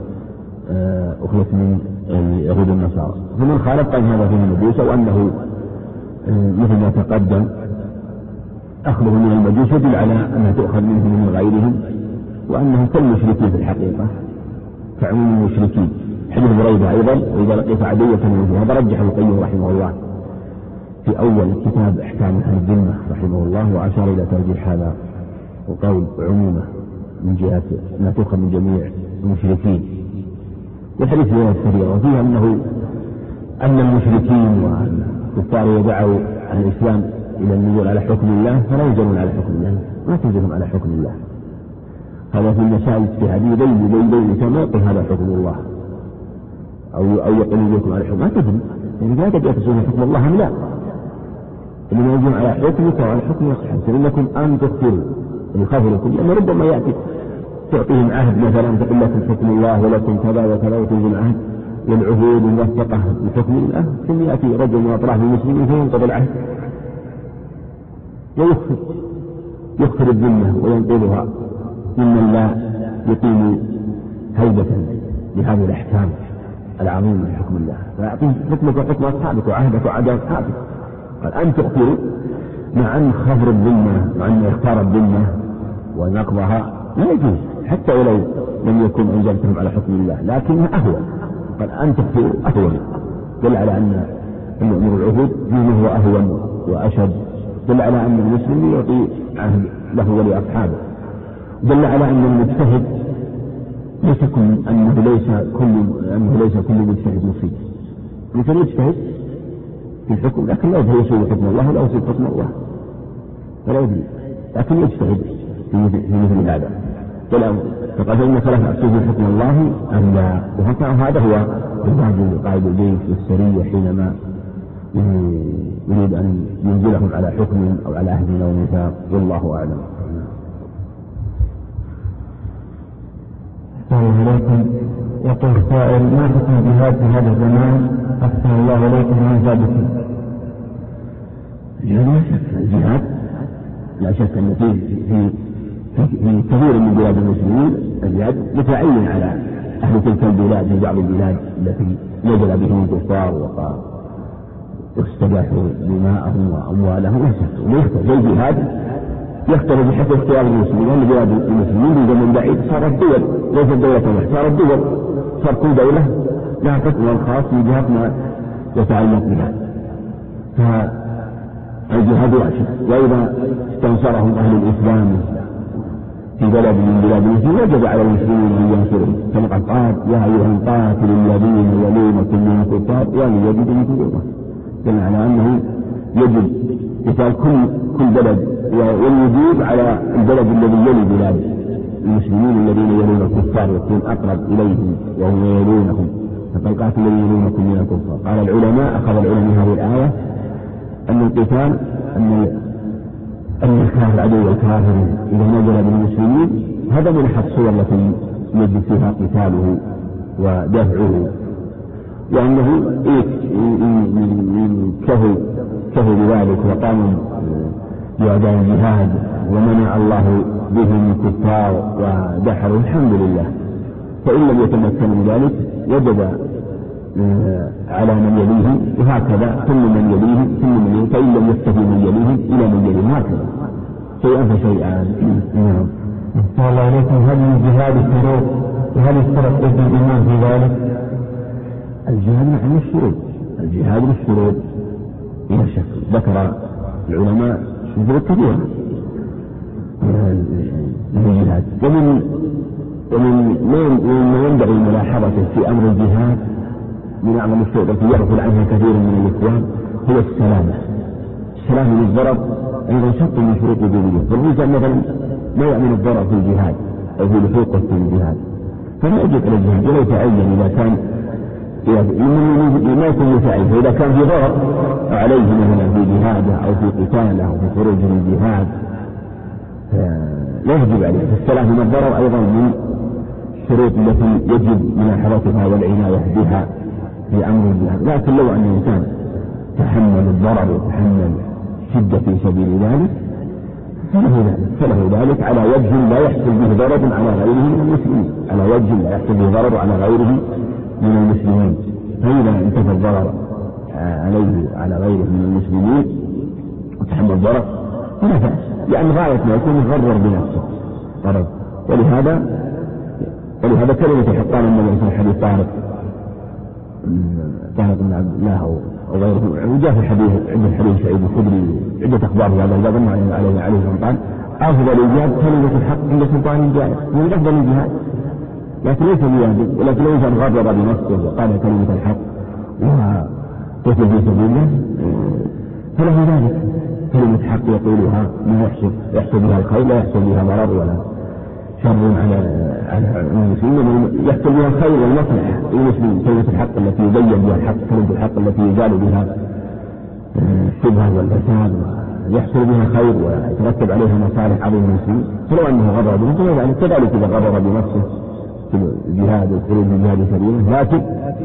أخلص من يهود النصارى. فمن خالف قال هذا فيه المجوس، أو أنه مثل ما تقدم أخذه من المجوس يدل على أنها تؤخذ منهم ومن غيرهم، وأنهم كالمشركين في الحقيقة كعموم المشركين. حديث بريدة أيضا وإذا لقيت عدوة منه، هذا رجح القيم رحمه الله في أول كتاب أحكام أهل الذمة رحمه الله، وأشار إلى ترجيح هذا وقول عمومه من جهة ما تؤخذ من جميع المشركين. والحديث فيها السريع وفيها أن المشركين والكفار يدعوا الإسلام إلى النزول على حكم الله فلا ينزلون على حكم الله، ما تنزلهم على حكم الله. هذا في المسائل الاجتهادية بين كما يقول هذا حكم الله أو يقول لكم على حكم، ما تدري يعني لا تدري تسوون حكم الله أم لا، إنما ينزلون على حكمك وعلى حكم الصحابة فإنكم أن تغفروا الخفر، لأن ربما يأتي تعطيهم عهد مثلا تقول لكم حكم الله ولكم كذا وكذا وتنزل عهد والعهود موثقة بحكم الله، ثم يأتي رجل من أطراف المسلمين فينقض العهد ويغفر الذمة وينقضها ممن لا يقيم هيبة لهذه الأحكام العظيمة من حكم الله، فيعطيه حكمك وحكم أصحابك وعهدك وعهد أصحابك. قال أن تغفروا مع أن خفر الذمة مع أن اختار الذمة ونقضها لا يجوز حتى ولو لم يكن أنزلتهم على حكم الله، لكنها أهون. قال أن تغفروا أهون، دل على أن أمور العهود دينه هو أهون وأشد، دل على أن المسلم يعطي عهد له ولأصحابه، دل على أن المجتهد أنه ليس كل مجتهد مصيب، مثل يجتهد في الحكم لكن لا يدري يسوي حكم الله ولا يسوي حكم الله فلا يدري، لكن يجتهد في مثل هذا. فقال إنك لا تأسوه حكم الله أم لا، وهذا هو الواجب قائد البيت والسرية حينما يريد أن ينزلهم على حكم أو على عهد أو ميثاق، والله أعلم. السلام عليكم. يقول سائل: ما حكم الجهاد في هذا الزمان؟ أحسن الله إليكم وأنزادكم. الجهاد لا شك أن في كثير من بلاد المسلمين الجهاد متعين على أهل تلك البلاد، في بعض البلاد التي نزل بهم الكفار واستباحوا دماءهم وأموالهم ويختلف الجهاد يختلف بحسب اختيار المسلمين. لأن بلاد المسلمين في زمن بعيد صارت دول، ليست دولة واحدة، صارت دول، صار كل دولة لها حكمها الخاص في جهات ما يتعلق بها. فالجهاد واجب، وإذا استنصرهم أهل الإسلام في بلد من بلاد المسلمين وجب على المسلمين أن ينصرهم، كما قال: يا أيها القاتل الذين يلونكم من الكفار ومن يجد من قوة. دل على أنه يجب قتال كل بلد، والوجوب على البلد الذي يلي بلاد المسلمين الذين يلون الكفار يكون أقرب إليهم وهم يلونهم، فقال: قاتل الذين يلونكم من الكفار. قال العلماء أخذ العلماء هذه الآية أن القتال أن الكافر العدو الكافر إذا نزل بالمسلمين هذا من أحد الصور التي يجب فيها قتاله ودفعه، وأنه كفوا بذلك وقاموا بأداء الجهاد ومنع الله بهم الكفار ودحروا، الحمد لله. فإن لم يتمكن من ذلك وجب على من يليهم، وهكذا ثم من يليهم ثم من يليهم، فإن لم يستفي من يليهم إلى من يليهم، هكذا شيئا فشيئا. صلى الله عليكم. هل الجهاد شروط؟ وهل اشترط ابن الإيمان في ذلك؟ الجهاد مع الشروط، الجهاد بالشروط لا شك. ذكر العلماء شروط كثيرة للجهاد، ومن ما ينبغي ملاحظته في أمر الجهاد من أعظم الشروط التي يغفل عنها كثير من الإخوان هو السلامة من الضرر، أيضا شرط من شروط الدينية. والإنسان مثلا لا يأمن الضرر في الجهاد أو في لحوقه في الجهاد فلا يجب على الجهاد ولا يتعين إذا كان ما يكون متعين، فإذا كان في ضرر عليه مثلا في جهاده أو في قتاله أو في خروجه من الجهاد لا يجب عليه. فالسلامة من الضرر أيضا من الشروط التي يجب ملاحظتها والعناية بها في أمر الجهاد. لكن لو أن الإنسان تحمل الضرر وتحمل شدة في سبيل ذلك فله ذلك على وجه لا يحصل به ضرر على غيره من المسلمين، على وجه لا يحصل به ضرر على غيره من المسلمين. فإذا انتفى الضرر عليه على غيره من المسلمين وتحمل الضرر فلا بأس، يعني غاية ما يكون يغرر بنفسه ضرر. ولهذا كلمة حقان النبي في حديث طارق بن عبد الله أو غيره، وجاء في الحديث عند الحديث سعيد الخدري عدة أخبار في هذا الباب عليه سلطان. أفضل الجهاد كلمة الحق عند سلطان الجائر من أفضل الجهاد، لكن ليس بيده، ولكن لو إنسان غرر بنفسه وقال كلمة الحق وقتل في سبيله فله ذلك كلمة حق يقولها ما يحصل بها الخير، لا يحصل بها ضرر ولا شر على المسلمين، يحصل بها الخير والمصلحة للمسلمين. كلمة الحق التي يبين بها الحق، كلمة الحق التي يزال بها الشبهة والفساد يحصل بها خير ويترتب عليها مصالح عظيمة للمسلمين. فلو أنه غرر بنفسه كذلك إذا غرر بنفسه في الجهاد والخروج من جهاد سبيله، لكن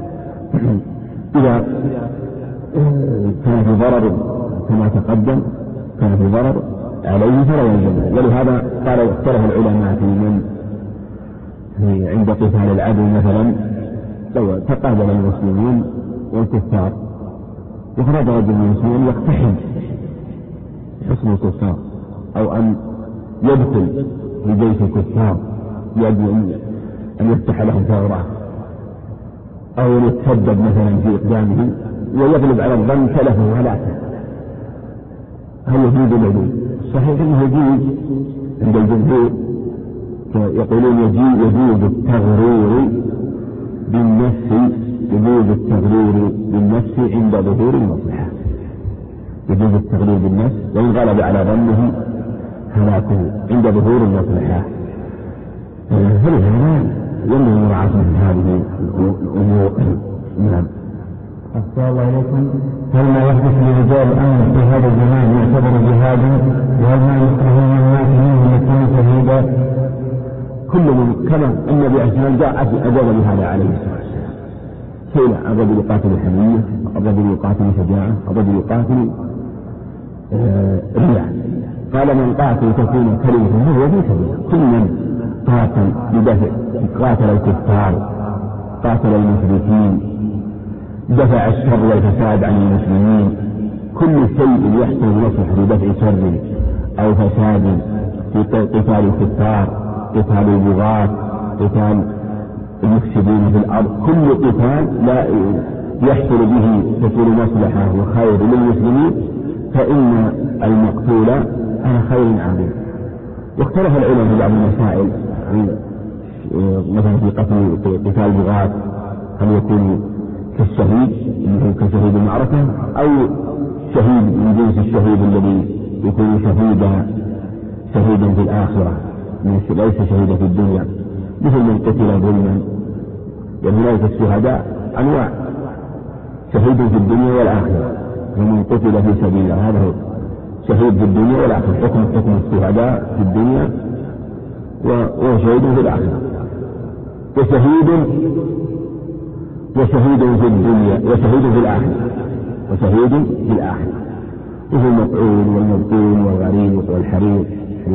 إذا كان في ضرر كما تقدم كان في ضرر عليه فلا يلزم. ولهذا قال اختلف العلماء في من عند قتال العدو مثلا لو تقابل المسلمين والكفار وخرج رجل من المسلمين يقتحم حصن الكفار أو أن يدخل لبيت الكفار يجب أن يفتح لهم ثغرة أو يتسبب مثلا في إقدامه ويغلب على الظن تلفه هلاكه، هل يجوز العدو؟ صحيح أنه يجوز عند الجمهور، يقولون يجوز التغرير بالنفس عند ظهور المصلحة، يجوز التغرير بالنفس وإن غلب على ظنه هلاكه عند ظهور المصلحة. فلهذا ينبغي مراعاة مثل هذه الأمور. نعم. أحسن الله إليكم. هل ما يحدث لرجال الأمن في هذا الزمان يعتبر جهادا؟ وهل ما يكره من الناس منهم يكون شهيدا؟ كل من كما النبي عليه الصلاة والسلام أجاب بهذا عليه الصلاة والسلام. سئل الرجل يقاتل الحمية، الرجل يقاتل شجاعة، الرجل يقاتل رياء، قال من قاتل تكون كلمة هو في سبيله. كل من قاتل بدفع قاتل الكفار، قاتل المشركين، دفع الشر والفساد عن المسلمين، كل شيء يحصل مصلحة لدفع شر أو فساد في قتال الكفار، قتال البغاة، قتال المفسدين في الأرض، كل قتال لا يحصل به تكون مصلحة وخير للمسلمين فإن المقتول على خير عظيم. واختلف العلماء في بعض المسائل مثلا في قتال البغاة هل يكون كالشهيد انه كشهيد المعركة او شهيد من جنس الشهيد الذي يكون شهيدا في الآخرة ليس شهيدا في الدنيا، مثل من قتل ظلما. وهناك الشهداء انواع، شهيد في الدنيا والآخرة، ومن قتل في سبيل الله هذا هو شهيد في الدنيا والآخرة، حكم الشهداء في الدنيا وشهيد في الآخرة، وشهيد في الدنيا وشهيد في الآخرة، مثل المطعون والمبطون والغريق والحريق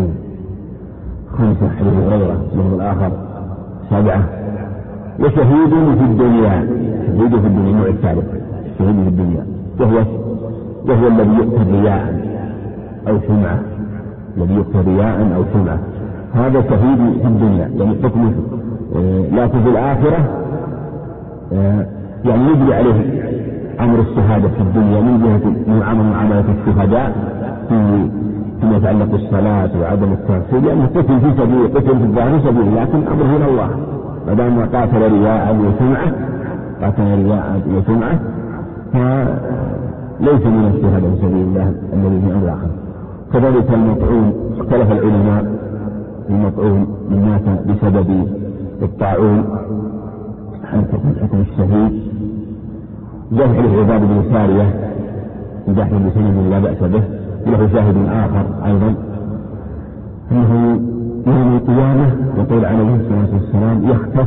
5 حديث هريرة له الآخر 7. وشهيد في الدنيا النوع الثالث شهيد في الدنيا وهو الذي يؤتى رياء أو سمعة، هذا شهيد في الدنيا يعني حكمه، لكن في الآخرة يعني يجري عليه أمر الشهادة في الدنيا من جهة معاملة الشهداء فيما يتعلق بالصلاة وعدم التعصيب، لأنه قتل في الظاهر سبيل، لكن أمره إلى الله ما دام قاتل رياء وسمعة فليس من الشهادة في سبيل الله الذي في أمر الآخر. كذلك المطعون، اختلف العلماء المطعون من مات بسبب الطاعون هل تكون حكم الشهيد؟ جاء حديث عباد بن سارية مدحر بسند لا بأس به، له شاهد آخر أيضا أنه يوم القيامة يقول عليه الصلاة والسلام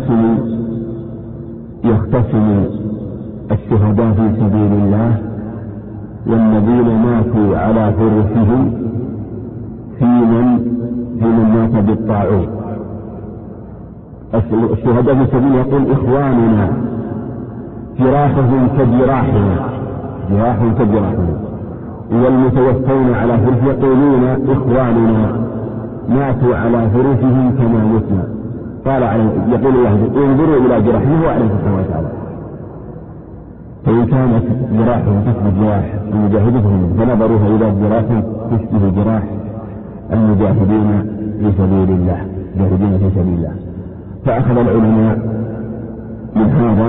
يختصم الشهداء في سبيل الله والذين ماتوا على فرشهم في من مات بالطاعون. الشهداء في سبيل يقول إخواننا جراحهم كجراحنا، جراح كجراحنا. والمتوفون على فرش يقولون إخواننا ماتوا على فرشهم كما متنا. قال يقول الله انظروا إلى جراحه وعليه سبحانه وتعالى. فإن كانت جراحهم تشبه جراح المجاهدين فنظروها إلى جراح تشبه جراح المجاهدين في سبيل الله، جاهدين في سبيل الله. فأخذ العلماء من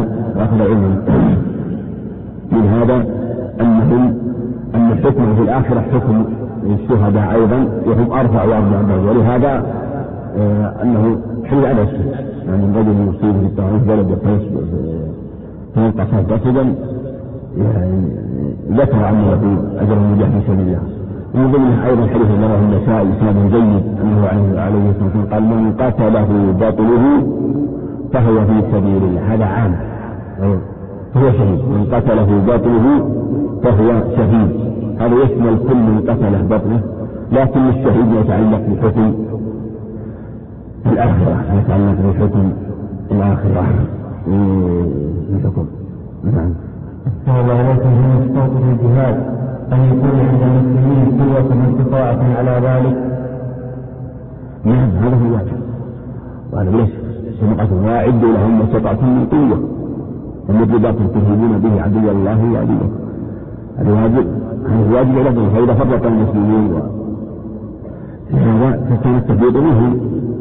هذا أن الحكم في الآخرة حكم الشهداء أيضا، وهم أرفع وأرجع. ولهذا أنه حل على الشيء، يعني الرجل يصيب في الطاعون بلد فينقص جسدا، يعني ذكر عنه يقول أجر المجاهد في سبيل الله. ومن ضمنها أيضا حديث رواه النسائي بسند جيد أنه عليه الصلاة والسلام قال من قتله باطله فهو في سبيل الله. هذا عام، فهو شهيد. من قتله باطله فهو شهيد. هذا يشمل كل من قتله باطله، لكن الشهيد يتعلق بحكم الآخرة، يتعلق بحكم الآخرة الحكم. نعم. الله عليكم من الشرط في الجهاد أن يكون عند المسلمين قوة من استطاعة على ذلك. نعم هذا هو الواجب، وهذا ليس سمقة واعدوا لهم ما استطعتم من قوة ومجلبات تهيبون به عدو الله وعدوه. هذا واجب، هذا واجب لهم. فإذا فرط المسلمين هذا فكان التفريط منهم.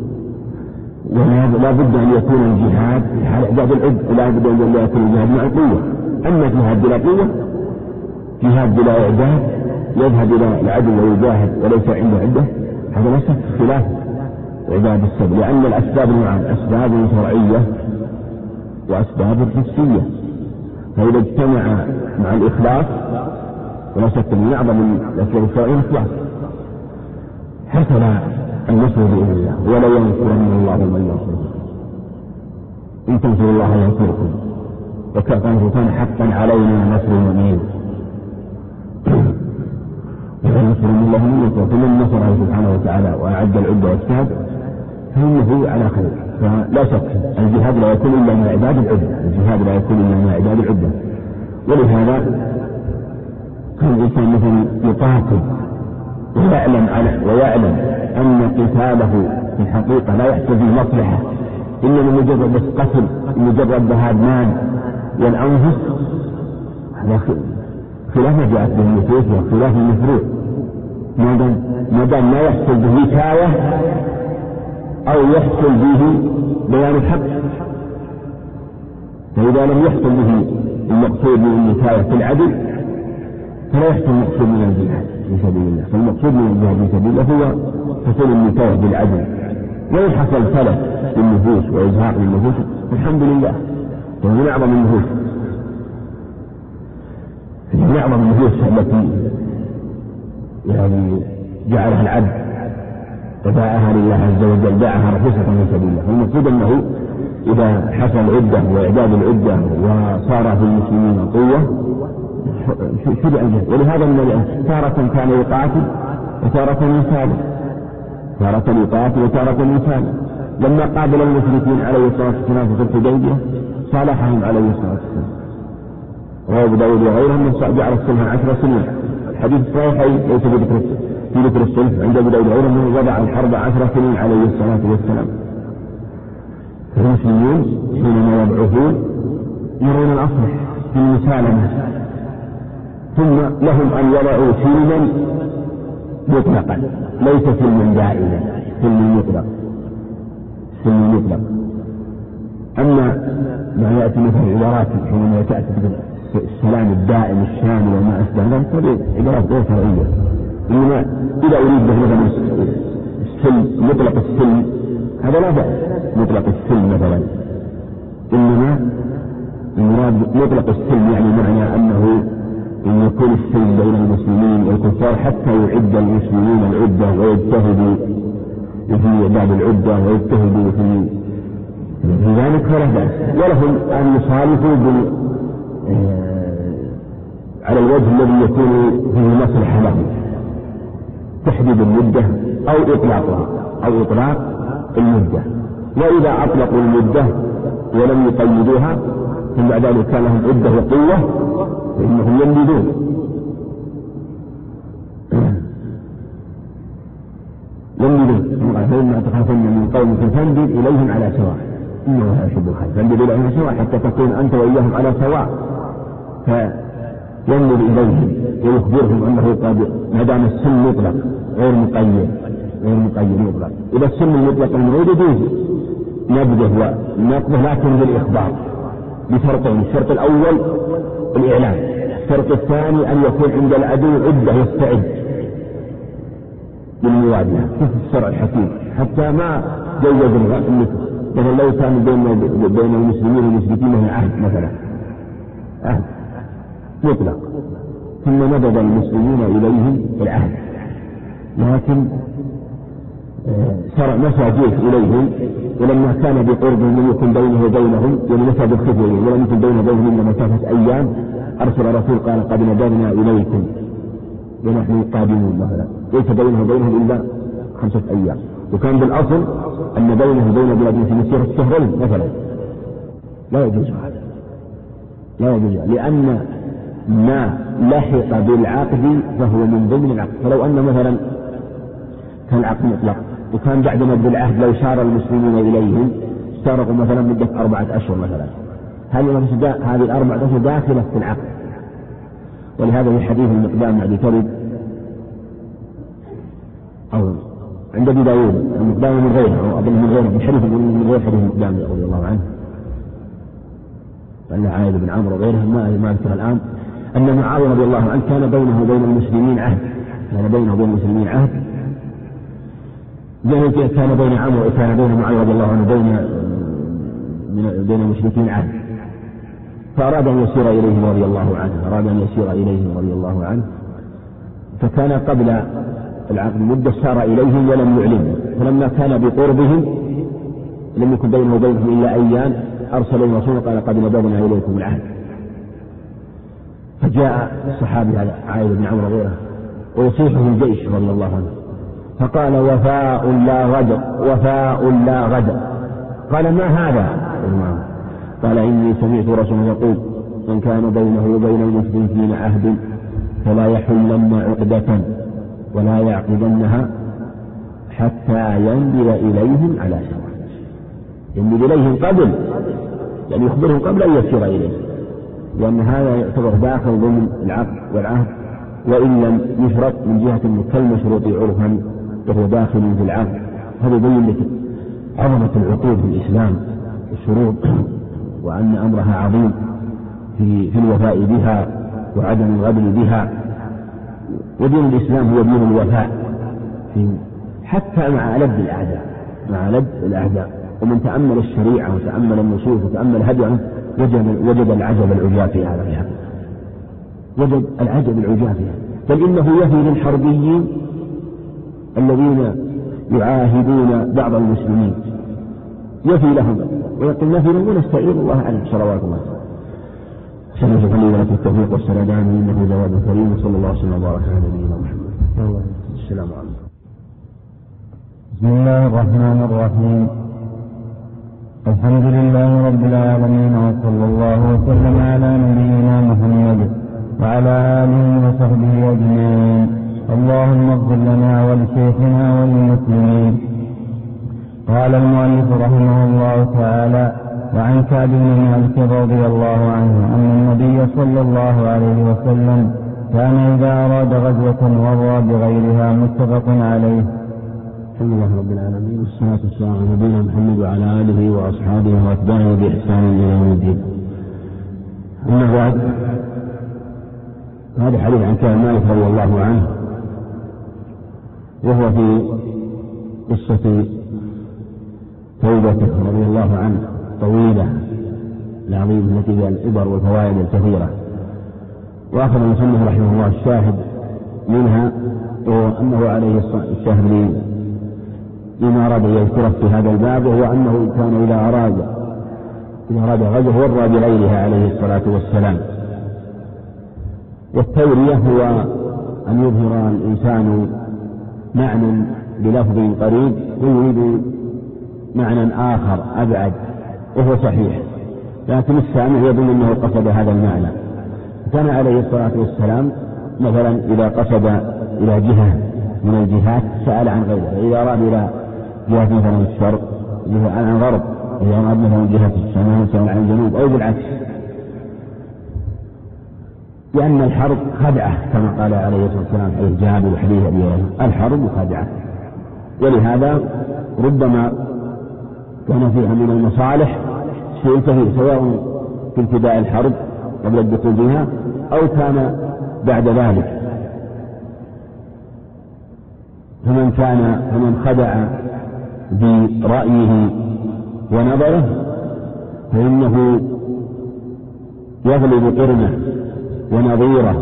ولا بد أن يكون الجهاد في حال إعداد العد، ولا بد أن يكون الجهاد مع القوة. أما جهاد بلا قوة، جهاد بلا إعداد يذهب إلى العدو ويجاهد وليس عنده عدة، هذا ليس خلاف عباد السبب، لأن الأسباب نوعان: أسباب شرعية وأسباب حسية. فإذا اجتمع مع الإخلاص، ولا شك من أعظم الأسباب الشرعية الإخلاص، حصل النصر بإذن الله. ولا ينصرن الله من ينصره، إن تنصروا الله ينصركم، وكان حقا علينا نصر المؤمنين. ونصر الله من ينصر، فمن نصره سبحانه وتعالى وأعد العدة والساد فإنه على خير. فلا شك الجهاد لا يكون إلا مع إعداد العدة، الجهاد لا يكون إلا مع إعداد العدة. ولهذا كان الإنسان مثل يقاتل ويعلم أن قتاله في الحقيقة لا يحصل به مصلحة، إنما مجرد قتل، مجرد ذهاب مال والأنفس. هذا خلاف ما جاءت به النصوص وخلاف المفروض. ما دام ما يحصل به نكاية أو يحصل به بيان الحق، فإذا لم يحصل به المقصود من النكاية في العدل فلا يحصل المقصود من الجهاد في سبيل الله. فالمقصود من الجهاد في سبيل الله هو حصول النكاية بالعدل. وإن حصل فلت للنفوس وإزهاق للنفوس الحمد لله، ومن أعظم النفوس، من أعظم النفوس التي يعني جعلها العبد وداعها لله عز وجل، داعها رخيصة في سبيل الله. فالمقصود أنه إذا حصل عدة وإعداد العدة وصار في المسلمين قوة شرع الجهاد. ولهذا النبي تارة كان يقاتل وتارة يسالم، تارة يقاتل وتارة يسالم. لما قابل المشركين عليه الصلاة والسلام في صلح الحديبية صالحهم عليه الصلاة والسلام. رواه أبو داود وغيرهم جعل الصلح 10 سنين. الحديث الصحيحين ليس في ذكر الصلح عند أبو داود وغيرهم، وضع الحرب 10 سنين عليه الصلاة والسلام. المسلمون حينما يضعفون يرون الأصلح في المسالمة، ثم لهم أن يضعوا سلما مطلقا، ليس سلما دائما، سلم مطلق. أما ما يأتي مثل عبارات حينما تأتي السلام الدائم الشامل وما أشبه ذلك هذه عبارات غير شرعية. إنما إذا أريد مثلا السلم مطلق السلم هذا لا بأس، مطلق السلم مثلا، إنما المراد مطلق السلم يعني معنى أنه إن يكون السلم بين المسلمين والكفار حتى يعد المسلمين العدة ويجتهدوا في إعداد العدة ويجتهدوا في ذلك فلا بأس. ولهم أن يصالحوا على الوجه الذي يكون فيه مصلحة لهم، تحديد المدة أو إطلاقها أو إطلاق المدة. وإذا أطلقوا المدة ولم يقيدوها ثم بعد ذلك كان لهم عدة وقوة فإنهم ينبذون. فإما تخافن من قوم فانبذ إليهم على سواء إنه لا يحب الخير. فانبذ إليهم على سواء حتى تكون أنت وإياهم على سواء. فينبذ إليهم ويخبرهم أنه قد ما دام السن مطلق غير مقيد مطلق. إذا السن المطلق الموجود يجوز نبذه ونقضه لكن بالإخبار بشرطين: الشرط الأول الإعلام، الشرط الثاني أن يكون عند العدو عدة يستعد للمواجهة في الشرع الحكيم حتى ما جوز الغزو. مثلا لو كان بين المسلمين والمشركين من عهد مثلا عهد مطلق ثم نبذ المسلمين إليهم العهد لكن شرع مسى جيش إليهم ولما كان بقربهم لم يكن بينه وبينهم مسى بالخفية ولم يكن بينه وبينهم إلا مسافة أيام أرسل رسول قال قد نبذنا إليكم ونحن قادمون مثلا ليس بينه وبينهم إلا 5 أيام. وكان بالأصل أن بينه وبين بلاد في مسيرة شهرين مثلا. لا يجوز هذا، لا يجوز لأن ما لحق بالعقد فهو من ضمن العقد. فلو أن مثلا كان العقد مطلق وكان بعد مد العهد لو شار المسلمين إليهم اشتركوا مثلا مدة 4 أشهر مثلا، هذه 4 أشهر داخلة في العقد. ولهذا في حديث المقدام بعد كرب أو عند أبي داود المقدام من غيره أو أظن من غيره بحديث من غير حديث المقدام رضي الله عنه فأن عائد بن عمرو وغيره ما أذكر الآن أن معاوية رضي الله عنه كان بينه وبين المسلمين عهد، كان بينه وبين المسلمين عهد كان بين عمرو وكان بين معاوية رضي الله عنه بين المشركين عهد. فأراد أن يسير إليهم رضي الله عنه فكان قبل العقد مدة سار إليهم ولم يعلموا. فلما كان بقربهم لم يكن بينه وبينهم إلا أيام أرسل إليهم رسولا قال قد نبذنا إليكم العهد. فجاء الصحابي عائد بن عمرو وغيره ويصيحه الجيش رضي الله عنه فقال وفاء لا غدر. قال ما هذا؟ قال إني سمعت رسولا يقول من كان بينه وبين المشركين عهد فلا يحلن عقدة ولا يعقدنها حتى ينبذ إليهم على سواء. ينبذ إليهم قبل يعني يخبرهم قبل أن يسير إليهم، لأن هذا يعتبر داخل ضمن العقد والعهد وإن لم يشرط من جهة كالمشروط عرفا وهو داخل في العقد. هذا يبين لك عظمة العقود في الإسلام والشروط وأن أمرها عظيم في الوفاء بها وعدم الغدر بها. ودين الإسلام هو دين الوفاء حتى مع ألد الأعداء. ومن تأمل الشريعة وتأمل النصوص وتأمل هديه وجد العجب العجاب في هذا الحق، وجد العجب العجاب فيها. بل إنه يفي للحربيين الذين يعاهدون بعض المسلمين يفي لهم ويقول نفي لهم ونستعين الله عليه صلوات الله. سنجد لنا التوفيق والسلام إنه جواب كريم. صلى الله وسلم وبارك على نبينا محمد. السلام عليكم. بسم الله الرحمن الرحيم. الحمد لله رب العالمين وصلى الله وسلم على نبينا محمد وعلى آله وصحبه أجمعين. اللهم اغفر لنا ولشيخنا وللمسلمين. قال المؤلف رحمه الله تعالى: وعن كعب بن مالك رضي الله عنه أن النبي صلى الله عليه وسلم كان إذا أراد غزوة وضى بغيرها. متفق عليه. الحمد لله رب العالمين والصلاة والسلام على نبينا محمد وعلى آله وأصحابه وأتباعه بإحسان إلى يوم الدين. أما بعد، هذا حديث عن كعب بن مالك رضي الله عنه وهو في قصة توبته رضي الله عنه طويلة العظيمة التي فيها العبر والفوائد الكثيرة. وأخذ المصنف رحمه الله الشاهد منها وأنه عليه الشاهد لما أراد أن يذكره في هذا الباب، وهو أنه كان إذا أراد غزوه ورى بغيرها عليه الصلاة والسلام. والتورية هو أن يظهر الإنسان معنى بلفظ قريب ويريد معنى آخر أبعد وهو صحيح، لكن السامع يظن أنه قصد هذا المعنى. كان عليه الصلاة والسلام مثلا إذا قصد إلى جهة من الجهات سأل عن غيرها، إذا أراد إلى جهة مثلا الشرق عن الغرب، إذا أراد مثلا جهة الشمال سأل عن الجنوب أو بالعكس، لأن الحرب خدعة كما قال عليه الصلاة والسلام حديث جابر وحديث أبي هريرة: الحرب خدعة. ولهذا ربما كان فيها من المصالح شيء كثير، سواء في ابتداء الحرب قبل الدخول فيها أو كان بعد ذلك. فمن خدع برأيه ونظره فإنه يغلب قرنه ونظيره،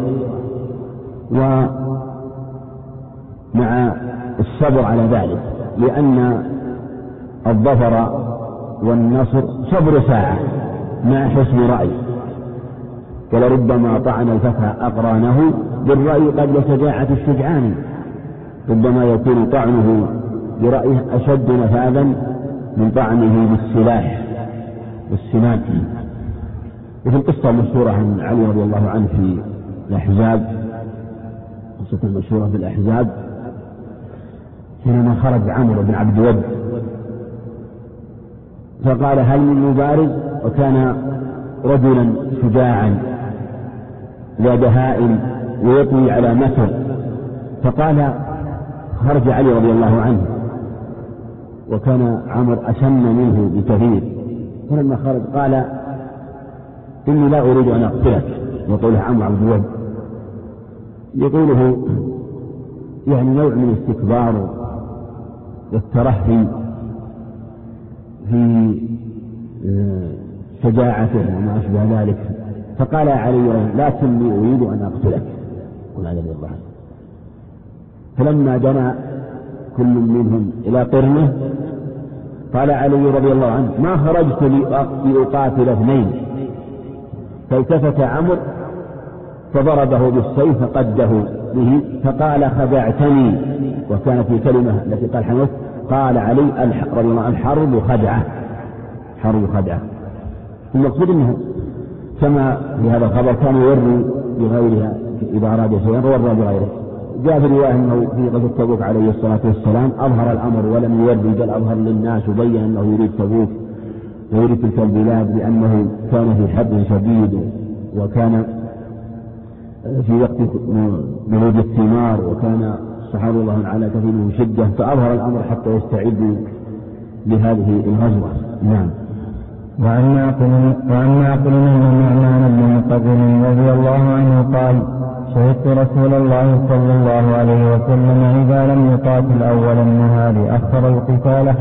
ومع الصبر على ذلك، لأن الظفر والنصر صبر ساعة مع حسن رأي، ولربما طعن الفتى أقرانه بالرأي قبل شجاعة الشجعان، ربما يكون طعنه برأيه أشد نفاذا من طعنه بالسلاح والسنان. وفي القصة المشهورة عن علي رضي الله عنه في الأحزاب، قصة المشهورة في الأحزاب حينما خرج عمرو بن عبد ود فقال: هل من مبارز؟ وكان رجلا شجاعا ذا دهاء ويطوي على متر، فقال: خرج علي رضي الله عنه، وكان عمرو أسن منه بكثير، فلما خرج قال: إني لا أريد أن أقتلك. يقوله عمرو عبد الود، يقوله يعني نوع من الاستكبار والترهي في شجاعته وما أشبه ذلك. فقال علي: لكني أريد أن أقتلك. قل هذا رضي الله عنه. فلما دنا كل منهم إلى قرنه قال علي رضي الله عنه: ما خرجت لأقاتل اثنين. فالتفت عمرو فضربه بالسيف فقده به، فقال: خدعتني. وكانت في كلمة التي قال حنوف قال علي رضي الله عنه: الحرب خدعة، حرب خدعة. المقصود أنه كما في هذا الخبر كان يوري بغيرها إذا أراد شيئا ورى بغيره. جاء في رواية أنه في غزوة تبوك عليه الصلاة والسلام أظهر الأمر ولم يوري، بل أظهر للناس وبين أنه يريد تبوك ويريد تلك البلاد، لأنه كان في حرب شديد، وكان في وقت نضوج الثمار، وكان الصحابة الله على كثير من شدة، فأظهر الأمر حتى يستعدوا لهذه الغزوة. نعم. وعن معقل بن النعمان بن مقرن رضي الله عنه قال: شهدت رسول الله صلى الله عليه وسلم إذا لم يقاتل أول النهار أخر القتال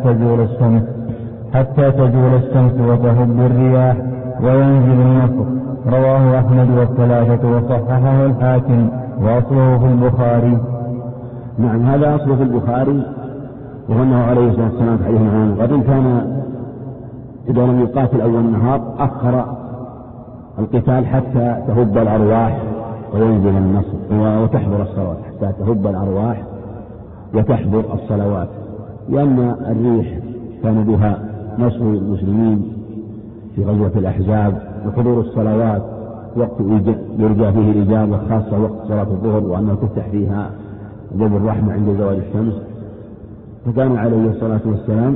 حتى تزول الشمس وتهب الرياح وينزل النصر. رواه أحمد والثلاثة وصححه الحاكم، وأصله في البخاري. نعم، هذا أصله في البخاري، وهو أنه عليه الصلاة والسلام في حديث عن غد كان إذا لم يقاتل أول النهار أخر القتال حتى تهب الأرواح وينزل النصر وتحضر الصلوات، حتى تهب الأرواح وتحضر الصلوات، لأن الريح كان بها نصر المسلمين في غزوة الأحزاب، وحضور الصلوات وقت يرجى فيه الإجابة، خاصة وقت صلاة الظهر، وأنها تفتح فيها باب الرحمة عند زوال الشمس. فكان عليه الصلاة والسلام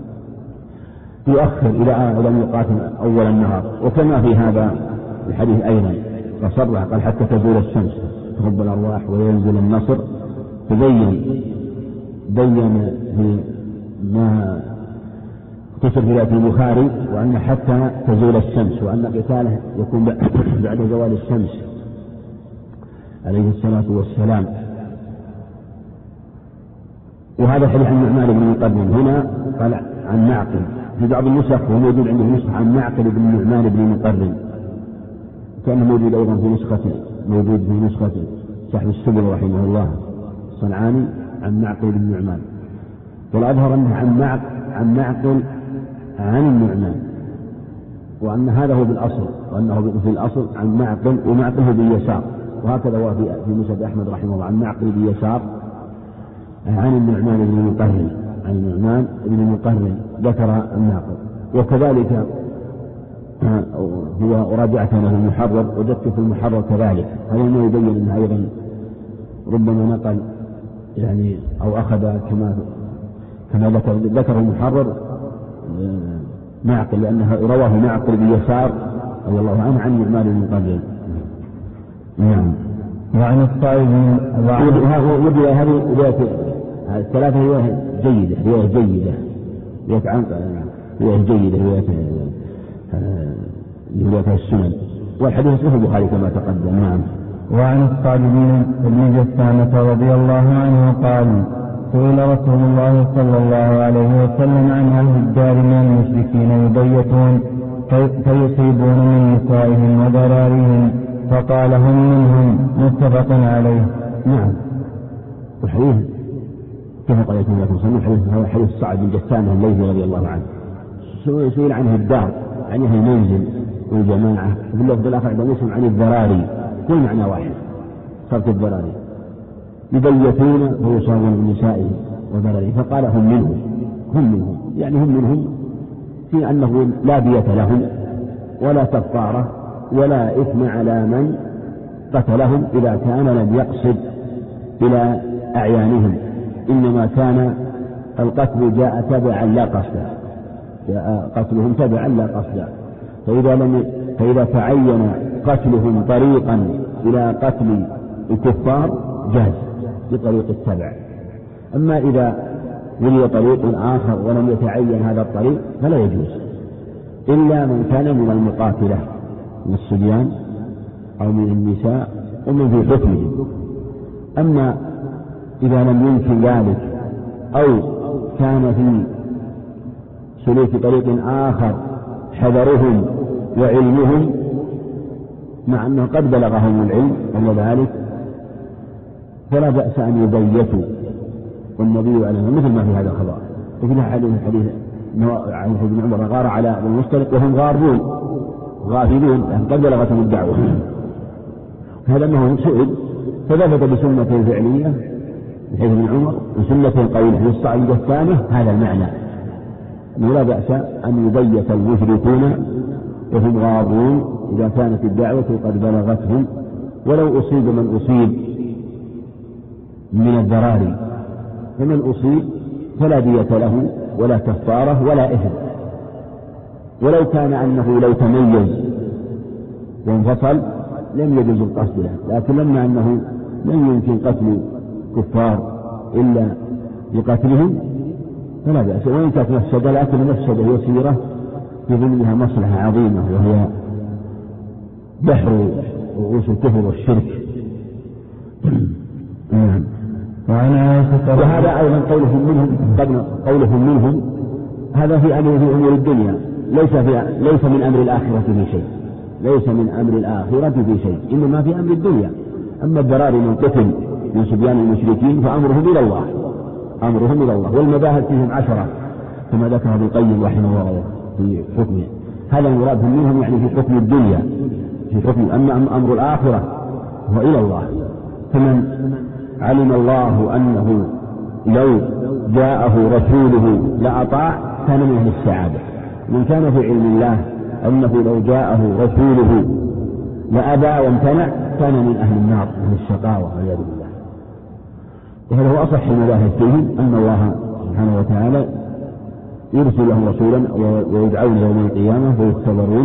يؤخر إلى أن يقاتل أول النهار. وكما في هذا الحديث أيضا فصرح قال: حتى تزول الشمس تهب الأرواح وينزل النصر. بين في ما كتب في البخاري وأن حتى تزول الشمس، وأن قتاله يكون بعد زوال الشمس عليه الصلاة والسلام. وهذا حديث عن النعمان بن مقرن، هنا قال عن معقل، في بعض النسخ هو موجود عنده نسخة عن معقل بن النعمان بن مقرن، كان موجود أيضا في نسخة صاحب السبل رحمه الله الصنعاني عن معقل بن النعمان. والأظهر أنه عن معقل عن النعمان، وأن هذا هو بالأصل، وأنه في الأصل عن معقل، ومعقل هو باليسار، وهكذا هو في مسند أحمد رحمه الله عن معقل باليسار، عن النعمان بن المقرن، عن النعمان بن المقرن ذكر الناقل. وكذلك هو راجعة له المحرر، وجدت في المحرر كذلك. هذا ما يبين أنه أيضا ربما نقل يعني أو أخذ كما ذكر المحرر معقل، لأنه رواه معقل بيسار رضي الله عنه عن النعمان بن المقرن. نعم. وعن الصائب هذه رواية الثلاثة رواية جيدة، رواية جيدة، رواية السنن، والحديث صحيح البخاري كما تقدم. نعم. وعن الصائب بن جثامة رضي الله عنه قال: سئل رسول الله صلى الله عليه وسلم عن أهل الدار من المشركين يبيتون فيصيبون من نسائهم وذراريهم، فقال: هم منهم، متفق عليه. نعم. والحديث كما قال النبي صلى الله عليه وسلم حديث صعب بن جثامة الليثي رضي الله عنه، سئل عنه الدار يعني أهل المنزل والجماعة، وفي اللفظ الآخر عند مسلم عن الذراري، كل معنى واحد، صارت الذراري يبيتون ويصابون من نسائهم وذراريهم، فقال: هم منهم، يعني هم منهم في أنه لا دية لهم ولا كفارة ولا إثم على من قتلهم إذا كان لم يقصد إلى أعيانهم، إنما كان القتل جاء تبعا لا قصدا، جاء قتلهم تبعا لا قصدا، فإذا تعين قتلهم طريقا إلى قتل الكفار جاز بطريق التبع. أما إذا ولي طريق آخر ولم يتعين هذا الطريق فلا يجوز، إلا من كان من المقاتلة من الصبيان أو من النساء ومن في حكمه. أما إذا لم يمكن ذلك أو كان في سلوك طريق آخر حذرهم وعلمهم مع أنه قد بلغهم العلم قبل ذلك، فلا بأس أن يبيتوا، والنبي عليه مثل ما في هذا الخبر. وفي حديث عن ابن عمر غار على المستلق وهم غافلون قد بلغتهم الدعوة، هذا أنه سئل فثبت بسنة فعلية حديث ابن عمر وسنة قوية في الصعب الثاني، هذا المعنى أنه لا بأس أن يبيت المشركون وهم غاضون إذا كانت الدعوة قد بلغتهم، ولو أصيب من أصيب من الذراري، فمن أصيب فلا دية له ولا كفارة ولا إثم، ولو كان أنه لو تميز وانفصل لم يجوز القصد له، لكن لما أنه لم يمكن قتل كفار إلا بقتلهم فلا بأس، وإن كانت مفسدة لكن مفسدة يسيرة في ضمنها مصلحة عظيمة وهي بحر رؤوس الكفر والشرك. وهذا أيضا قولهم منهم هذا في أمور الدنيا، ليس من أمر الآخرة في شيء، ليس من أمر الآخرة في شيء، إنما في أمر الدنيا. أما الذراري من قتل من صبيان المشركين فأمرهم إلى الله، والمذاهب فيهم 10 كما ذكر ابن القيم رحمه الله في حكمه. هذا المراد منهم يعني في حكم الدنيا، في حكم. أما أمر الآخرة هو إلى الله. فمن علم الله أنه لو جاءه رسوله لأطاع كان من أهل السعادة. من كان في علم الله أنه لو جاءه رسوله لأبى وامتنع كان من أهل النار، من الشقاوة والعياذ بالله. وهذا هو أصح المذاهب فيهم، أن الله سبحانه وتعالى يرسل لهم رسولا ويدعون يوم القيامة ويختبرون.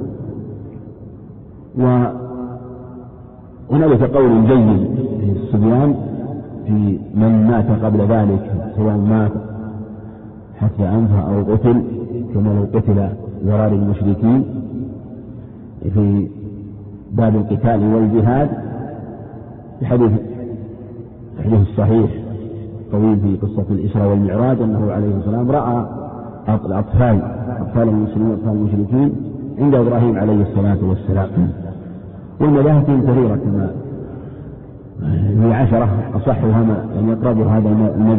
وهنالك قول جيد في الصبيان في من مات قبل ذلك، سواء مات حتى أنفه أو قتل، كما لو قتل ذراري المشركين في باب القتال والجهاد، في حديث الصحيح طويل في قصة الإسراء والمعراج أنه عليه السلام رأى أطفال المسلمين وأطفال المشركين عند إبراهيم عليه الصلاة والسلام. والمذاهب كثيرة كما هي 10 أصحها أن يقرب هذا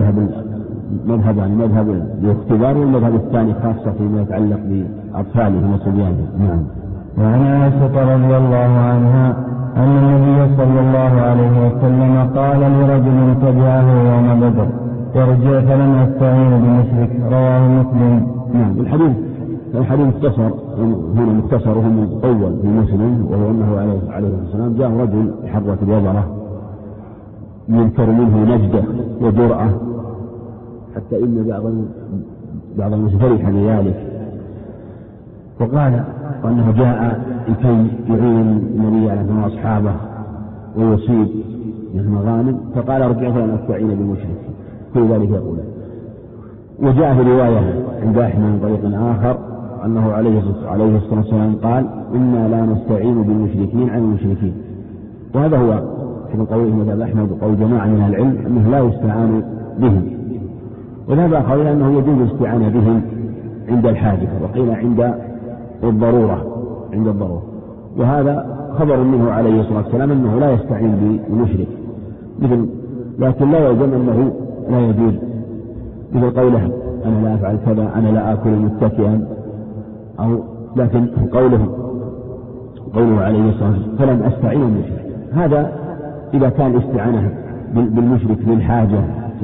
المذهب الاختبار، والمذهب الثاني خاصة فيما يتعلق بأطفالهم وصبيانهم. نعم. وعن عائشة رضي الله عنها أن النبي صلى الله عليه وسلم قال لرجل تبعه يوم بدر ارجع فلن أستعين بمشرك. رواه مسلم. نعم. الحديث مختصر هنا مختصر وهو مطول في مسلم، وهو أنه عليه السلام جاء رجل بحرة الوبرة ينكر منه نجدة وجرأة، حتى إن بعض المسلمين فرح بذلك، وقال أنه جاء لكي يعين النبي عليه الصلاة أصحابه ويصيب من المغانم، فقال ارجع فلن أستعين بالمشرك. كل ذلك يقوله. وجاء في رواية عند أحمد من طريق آخر أنه عليه الصلاة والسلام قال إنا لا نستعين بالمشركين على المشركين. وهذا هو في قوله مذهب أحمد وقول جماعة من العلم أنه لا يستعان بهم، وذهب آخر إلى أنه يجوز الاستعانة بهم عند الحاجة، وقيل عند الضرورة. وهذا خبر منه عليه الصلاة والسلام أنه لا يستعين بالمشرك، لكن لا يلزم أنه لا يجوز، مثل قوله أنا لا أفعل كذا، أنا لا آكل متكئا، لكن قوله عليه الصلاة والسلام فلن أستعين بالمشرك، هذا إذا كان الاستعانة بالمشرك للحاجة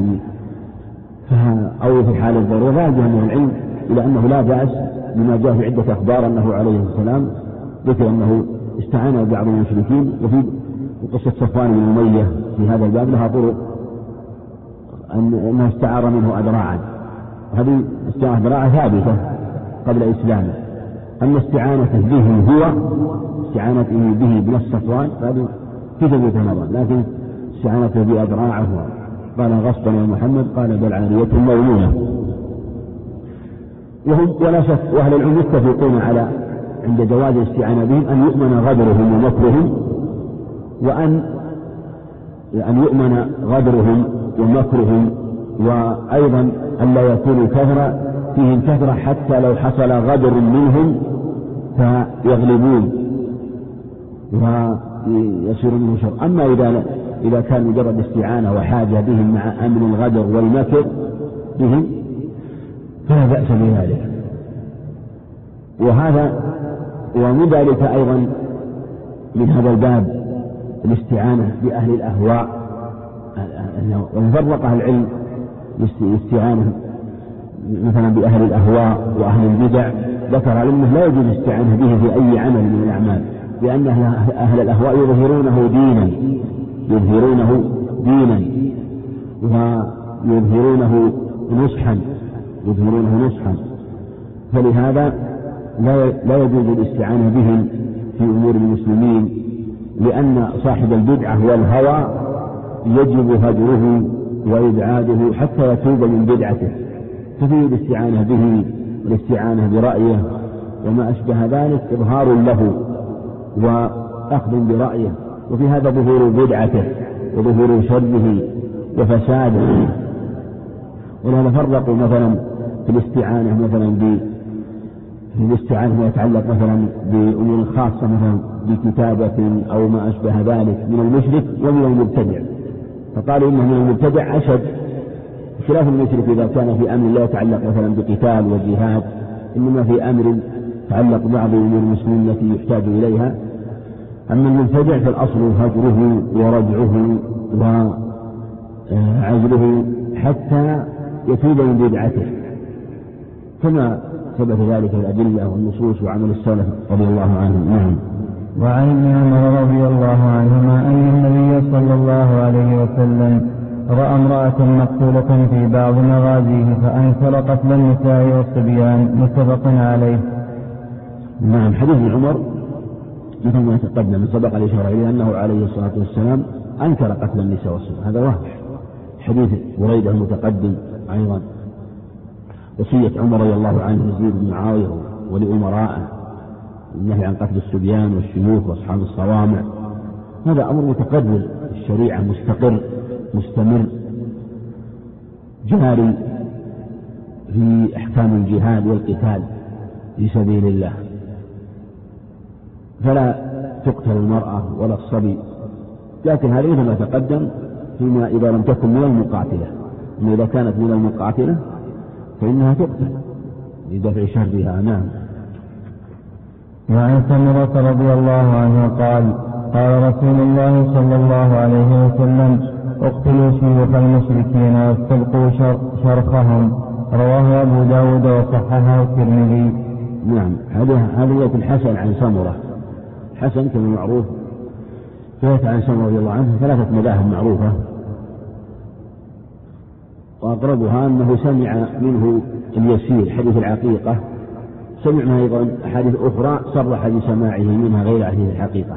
أو في حال الضرورة. راجع من العلم إلى أنه لا بأس، بما جاء في عدة أخبار أنه عليه السلام ذكر أنه استعان ببعض المشركين. وفي قصة صفوان بن أمية في هذا الباب لها طرق، أنه استعار منه أذراعا، وهذه استعارة أذراعا ثابتة قبل إسلامه. أما استعانته به بنص صفوان فهذه في جميع رمضان، لكن استعانته بأذراعه قال غصبا يا محمد، قال بل عارية مولونة. ولا شك وأهل العلم يتفقون على عند جواز الاستعانة بهم أن يؤمن غدرهم ومكرهم، وأن يؤمن غدرهم ومكرهم، وأيضا أن لا يكونوا فيهم كثرة حتى لو حصل غدر منهم فيغلبون ويصيرون منه شر. أما إذا كان مجرد استعانة وحاجة بهم مع أمر الغدر والمكر بهم فلا بأس بذلك. ومن ذلك أيضا من هذا الباب الاستعانة بأهل الأهواء، وفرق أهل العلم الاستعانة مثلا بأهل الأهواء وأهل البدع. ذكر علمه لا يجوز الاستعانة به في أي عمل من الأعمال، لأن أهل الأهواء يظهرونه دينا ويظهرونه نصحا، فلهذا لا يجوز الاستعانة بهم في أمور المسلمين، لأن صاحب البدعة والهوى يجب هجره وإبعاده حتى يتوب من بدعته، ففيه الاستعانة به والاستعانة برأيه وما أشبه ذلك إظهار له وأخذ برأيه، وفي هذا ظهور بدعته وظهور شره وفساده. ولهذا فرقوا مثلا في الاستعانة مثلا ما يتعلق مثلا بأمور خاصة مثلا بكتابة أو ما أشبه ذلك من المشرك ومن المبتدع، فقالوا إنه من المبتدع أشد، خلاف المشرك إذا كان في أمر لا يتعلق مثلا بقتال وجهاد، إنما في أمر يتعلق بعض أمور المسلمين التي يحتاج إليها. أما المبتدع فالأصل هجره ورجعه وعزله حتى يتوب من بدعته، كما ثبت ذلك الأدلة والنصوص وعمل السلف رضي الله عنهم. نعم. وعن ابن عمر رضي الله عنهما أن النبي صلى الله عليه وسلم رأى امرأة مقتولة في بعض مغازيه فأنكر قتل النساء والصبيان، متفق عليه. نعم. حديث ابن عمر مثل ما تقدم من سبق الإشارة إليه أنه عليه الصلاة والسلام أنكر قتل النساء والصبيان، هذا واضح. حديث بريدة المتقدم أيضا وصية عمر رضي الله عنه يزيد بن معاوية ولأمراءه النهي عن قتل الصبيان والشيوخ وأصحاب الصوامع، هذا أمر متقدم في الشريعة مستقر مستمر جاري في أحكام الجهاد والقتال في سبيل الله، فلا تقتل المرأة ولا الصبي، لكن هذا ما تقدم فيما إذا لم تكن من المقاتلة، أما إذا كانت من المقاتلة فإنها تقتل لدفع شرها. نعم. وعن سمرة رضي الله عنه قال قال رسول الله صلى الله عليه وسلم: اقتلوا شيوخ المشركين واستبقوا شرخهم. رواه أبو داود وصححه الترمذي. نعم، هذا رواية الحسن عن سمرة. حسن كما معروف ثبت عن سمرة رضي الله عنه 3 مذاهب معروفة، وأقربها أنه سمع منه اليسير حديث العقيقة، سمع منها أيضا أحاديث أخرى صرح بسماعه منها غير حديث الحقيقة،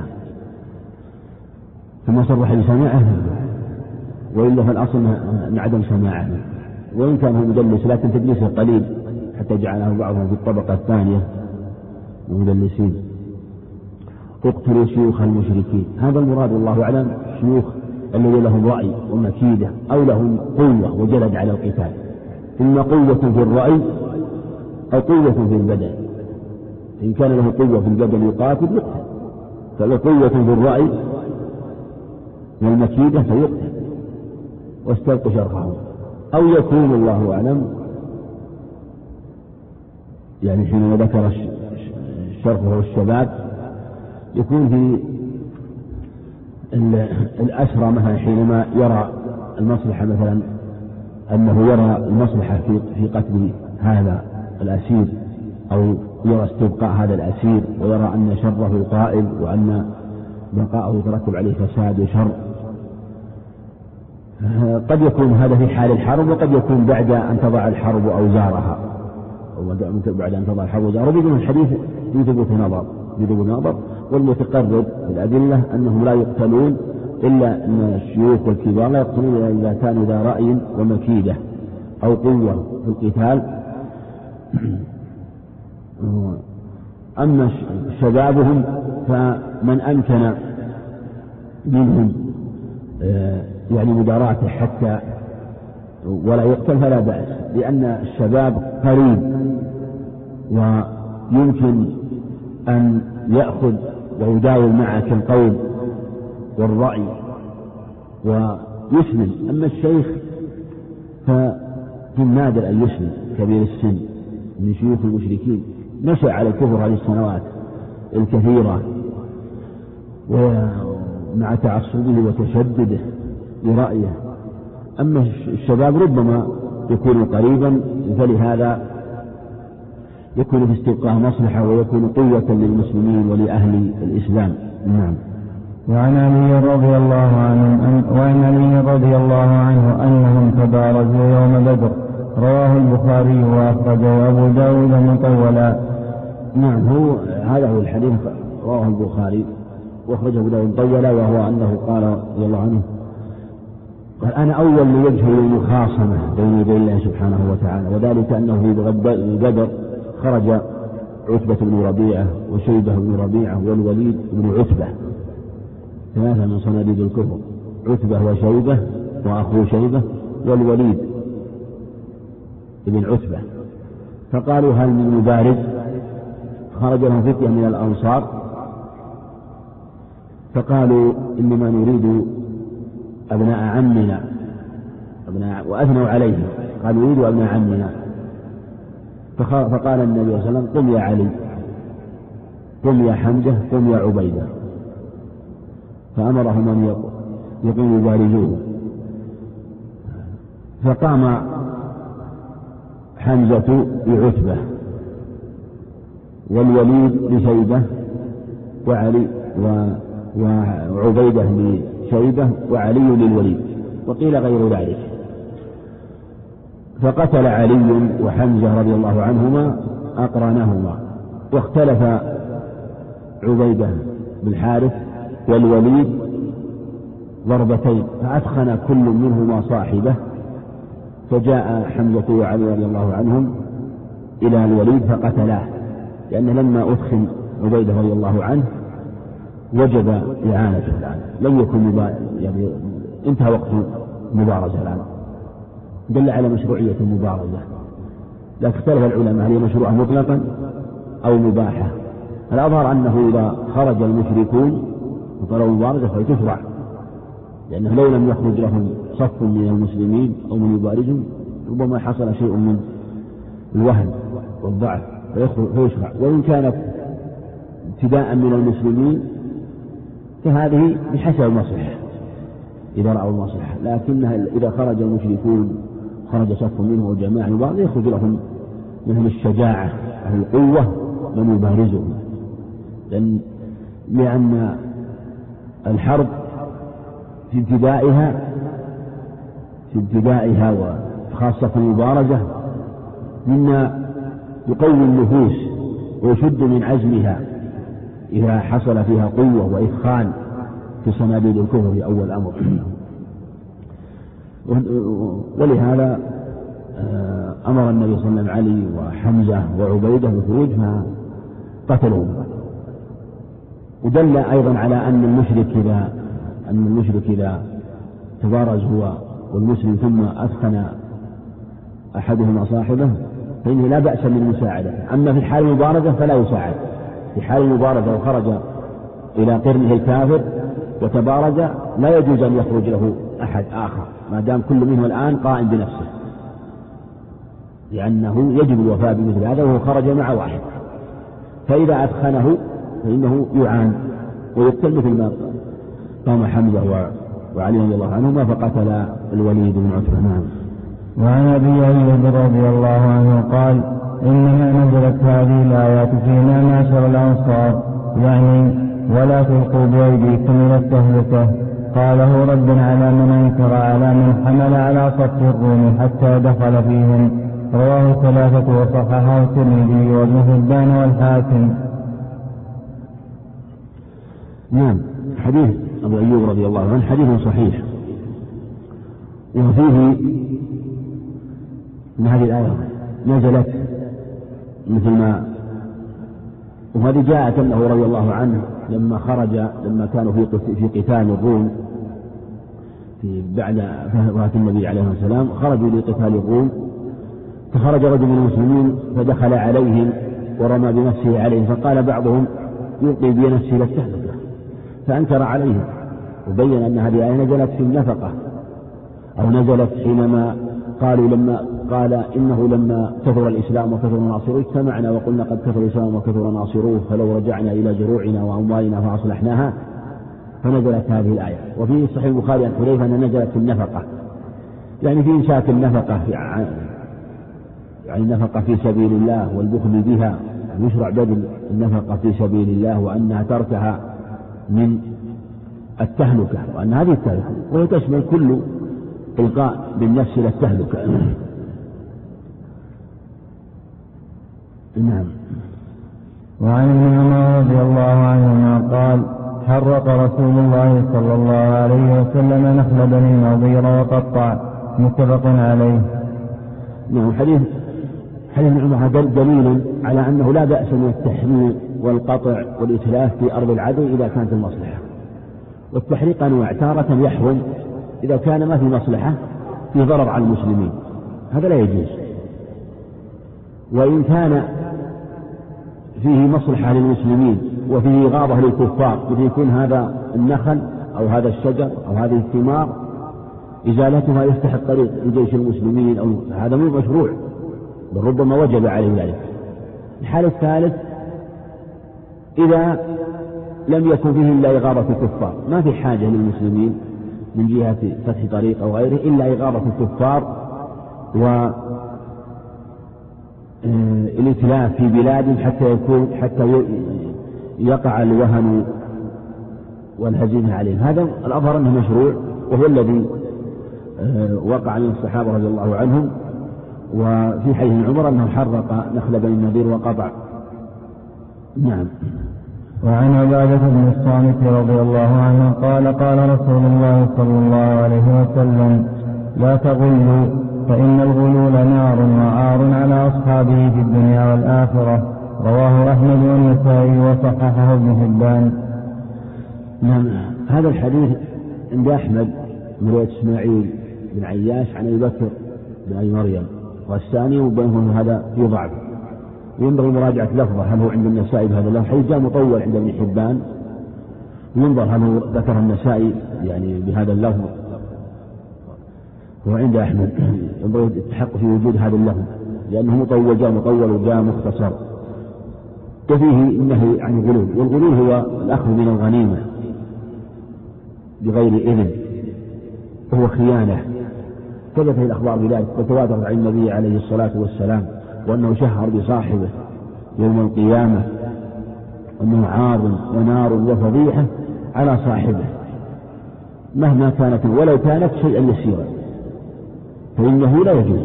ثم صرح بسماعه وإلا فالأصل من عدم سماعه، وإن كان هو مدلس لكن تدليسه قليل حتى جعله بعضهم في الطبقة الثانية مدلسين. اقتلوا شيوخ المشركين، هذا المراد والله أعلم شيوخ الذين لهم رأي ومكيدة أو لهم قوة وجلد على القتال، إما قوة في الرأي أو قوة في البدن. إن كان له قوة في البدن يقاتل يقتل، فله قوة في الرأي والمكيدة فيقتل واستلقوا شرخهم. أو يكون الله أعلم يعني حينما ذكر الشرخ وهو الشباب يكون في الأسرى مثلا حينما يرى المصلحة، مثلا أنه يرى المصلحة في قتل هذا الأسير أو يرى استبقاء هذا الأسير ويرى أن شره قائل وأن بقاءه يترتب عليه فساد وشر. قد يكون هذا في حال الحرب، وقد يكون بعد أن تضع الحرب أوزارها، أو بعد أن تضع الحرب أوزارها. بدون الحديث يثبت نظر، والمتقرب الأدلة أنهم لا يقتلون إلا أن الشيوخ والكبار لا يقتلون إذا كانوا ذا رأي ومكيدة أو قوة في القتال. أما شبابهم فمن أمكن منهم يعني مداراته حتى ولا يقتل فلا بأس، لأن الشباب قريب ويمكن أن يأخذ ويداول معك القول والرأي ويسلم. أما الشيخ ففي النادر أن يسلم كبير السن من شيوخ المشركين، نشأ على الكفر هذه السنوات الكثيرة ومع تعصبه وتشدده لرأيه. أما الشباب ربما يكون قريبا، فلهذا يكون في استبقاء مصلحة ويكون قوة للمسلمين ولأهل الإسلام. نعم. وعن علي رضي الله عنه أنهم تبارزوا يوم بدر. رواه البخاري وأخرجه أبو داود مطولا. نعم، هذا هو الحديث، رواه البخاري وأخرجه أبو داود مطولا، وهو أنه قال رضي الله عنه: قال: أنا أول لوجه المخاصمة بين يدي الله سبحانه وتعالى، وذلك أنه في بدر خرج عتبة بن ربيعة وشيبة بن ربيعة والوليد بن عتبة، 3 من صناديد الكفر، عتبة وشيبة وأخوه شيبة والوليد بن عتبة. فقالوا: هل من مبارز؟ خرج لهم فتية من الأنصار فقالوا: إنما نريد أبناء عمنا، وأثنوا عليه، قالوا: نريد أبناء عمنا. فقال النبي صلى الله عليه وسلم: قم يا علي، قم يا حمزة، قم يا عبيدة. فأمرهم أن يقوموا يبارزوه، فقام حمزة بعتبة والوليد بشيبة وعلي وعبيدة لشيبة وعلي للوليد، وقيل غير ذلك. فقتل علي وحمزة رضي الله عنهما أقرانهما، واختلف عبيدة بالحارث والوليد ضربتين، فأثخن كل منهما صاحبه، فجاء حمزة وعلي رضي الله عنهم إلى الوليد فقتلاه، لأنه لما أثخن عبيدة رضي الله عنه وجب إعانته الآن، لم يكن يعني انتهى وقت المبارزة الآن، دل على مشروعية المبارزة. لكن اختلف العلماء هل هي مشروعة مطلقا أو مباحة. الأظهر أنه إذا خرج المشركون وطلبوا المبارزة فيتشرع، لأنه لو لم يخرج لهم صف من المسلمين أو من يبارزهم ربما حصل شيء من الوهن والضعف فيشرع. وإن كانت ابتداء من المسلمين فهذه بحسب المصلحة إذا رأوا المصلحة، لكنها إذا خرج المشركون خرج صف منهم وجماعة بعض يخرج لهم منهم الشجاعة أهل القوة من يبارزهم، لأن الحرب في ابتدائها وخاصة في المبارزة مما يقوي النفوس ويشد من عزمها إذا حصل فيها قوة وإثخان في صناديد الكفر في أول أمر. ولهذا أمر النبي صلى الله عليه وسلم علي وحمزة وعبيدة بالخروج فقتلوهم. ودل أيضا على أن المشرك إذا تبارز هو والمسلم ثم أثخن أحدهما صاحبه فإنه لا بأس من مساعدته، أما في حال المبارزة فلا يساعد. في حال المبارزة لو خرج إلى قرنه الكافر وتبارز لا يجوز أن يخرج له أحد آخر ما دام كل منه الآن قائم بنفسه، لأنه يجب الوفاء بمثل هذا وهو خرج مع واحد، فإذا أثخنه فإنه يعان ويقتل مثل ما قام حمزة وعلي رضي الله عنهما فقتل الوليد بن عتبة. وعن أبي أيوب رضي الله عنه قال: إنما نزلت هذه الآيات فينا معشر الأنصار، يعني ولا تلقوا بأيديكم إلى التهلكة، قاله رد على من أنكر على من حمل على صف الروم حتى دخل فيهم. رواه ثلاثة وصححه الترمذي وابن حبان والحاكم. نعم، حديث أبو أيوب رضي الله عنه حديث صحيح، وفيه أن هذه الآية نزلت مثل ما وهذه جاءت أنه رضي الله عنه لما كانوا في قتال الروم بعد وفاة النبي عليه السلام خرجوا لقتال الروم، فخرج رجل من المسلمين فدخل عليهم ورمى بنفسه عليهم، فقال بعضهم يلقي بنفسه للتهلكة، فأنكر عليهم وبين أن هذه الآية نزلت في النفقة أو نزلت حينما قال إنه لما كثر الإسلام وكثر ناصروه اجتمعنا وقلنا قد كثر الإسلام وكثر ناصروه فلو رجعنا إلى جروعنا وأموالنا فأصلحناها، فنزلت هذه الآية. وفي صحيح البخاري عن حذيفة أن نزلت في النفقة، يعني في إمساك النفقة يعني النفقة في سبيل الله والبخل بها، يشرع بذل النفقة في سبيل الله وأنها تركها من التهلكة، وأن هذه التهلكة وهي تشمل كل إلقاء بالنفس إلى التهلكة. نعم. وعن ابن عمر رضي الله عنهما قال: حرق رسول الله صلى الله عليه وسلم نخل بني النضير وقطع. متفق عليه. نعم. حديث ابن عمر هذا دليل على أنه لا بأس من التحريق والقطع والإتلاف في أرض العدو إذا كانت المصلحة، والتحريق أنواع، تارة يحرم إذا كان ما في مصلحة في ضرر على المسلمين، هذا لا يجوز، وإن كان فيه مصلحة للمسلمين وفيه غاضة للكفار إذا يكون هذا النخل أو هذا الشجر أو هذه الثمار إزالتها يفتح الطريق لجيش المسلمين أو هذا مو مشروع، بل ربما وجب عليه ذلك. الحال الثالث إذا لم يكن فيه إلا إغاظة الكفار، ما في حاجة للمسلمين من جهة فتح طريق أو غيره إلا إغاظة الكفار والإتلاف في بلادهم حتى يقع الوهن والهزيمة عليهم، هذا الأظهر أنه مشروع، وهو الذي وقع من الصحابة رضي الله عنهم. وفي حديث عمر أنه حرق نخل بني النضير وقطع. نعم. وعن عبادة بن الصامت رضي الله عنه قال: قال رسول الله صلى الله عليه وسلم: لا تغلوا فإن الغلول نار وعار على أصحابه في الدنيا والآخرة. رواه أحمد والنسائي وصححه ابن حبان. نعم. هذا الحديث عند أحمد من رواية إسماعيل بن عياش عن أبي بكر بن أبي مريم، والثاني وبينهم هذا في ضعف، ينبغي مراجعة لفظه هل هو عند النسائي بهذا اللفظ، حيث جاء مطول عند ابن حبان، ينظر هل هو ذكر النسائي يعني بهذا اللفظ، هو عند أحمد ينبغي التحقق في وجود هذا اللفظ لأنه مطول، جاء مطول وجاء مختصر. وفيه النهي عن الغلول، والغلول هو الأخذ من الغنيمة بغير إذن وهو خيانة. ثبت الأخبار بذلك وتواترت عن النبي عليه الصلاة والسلام، وأنه شهر بصاحبه يوم القيامة أنه عار ونار وفضيحة على صاحبه مهما كانت، ولو كانت شيئا يسيرا فإنه لا يجوز.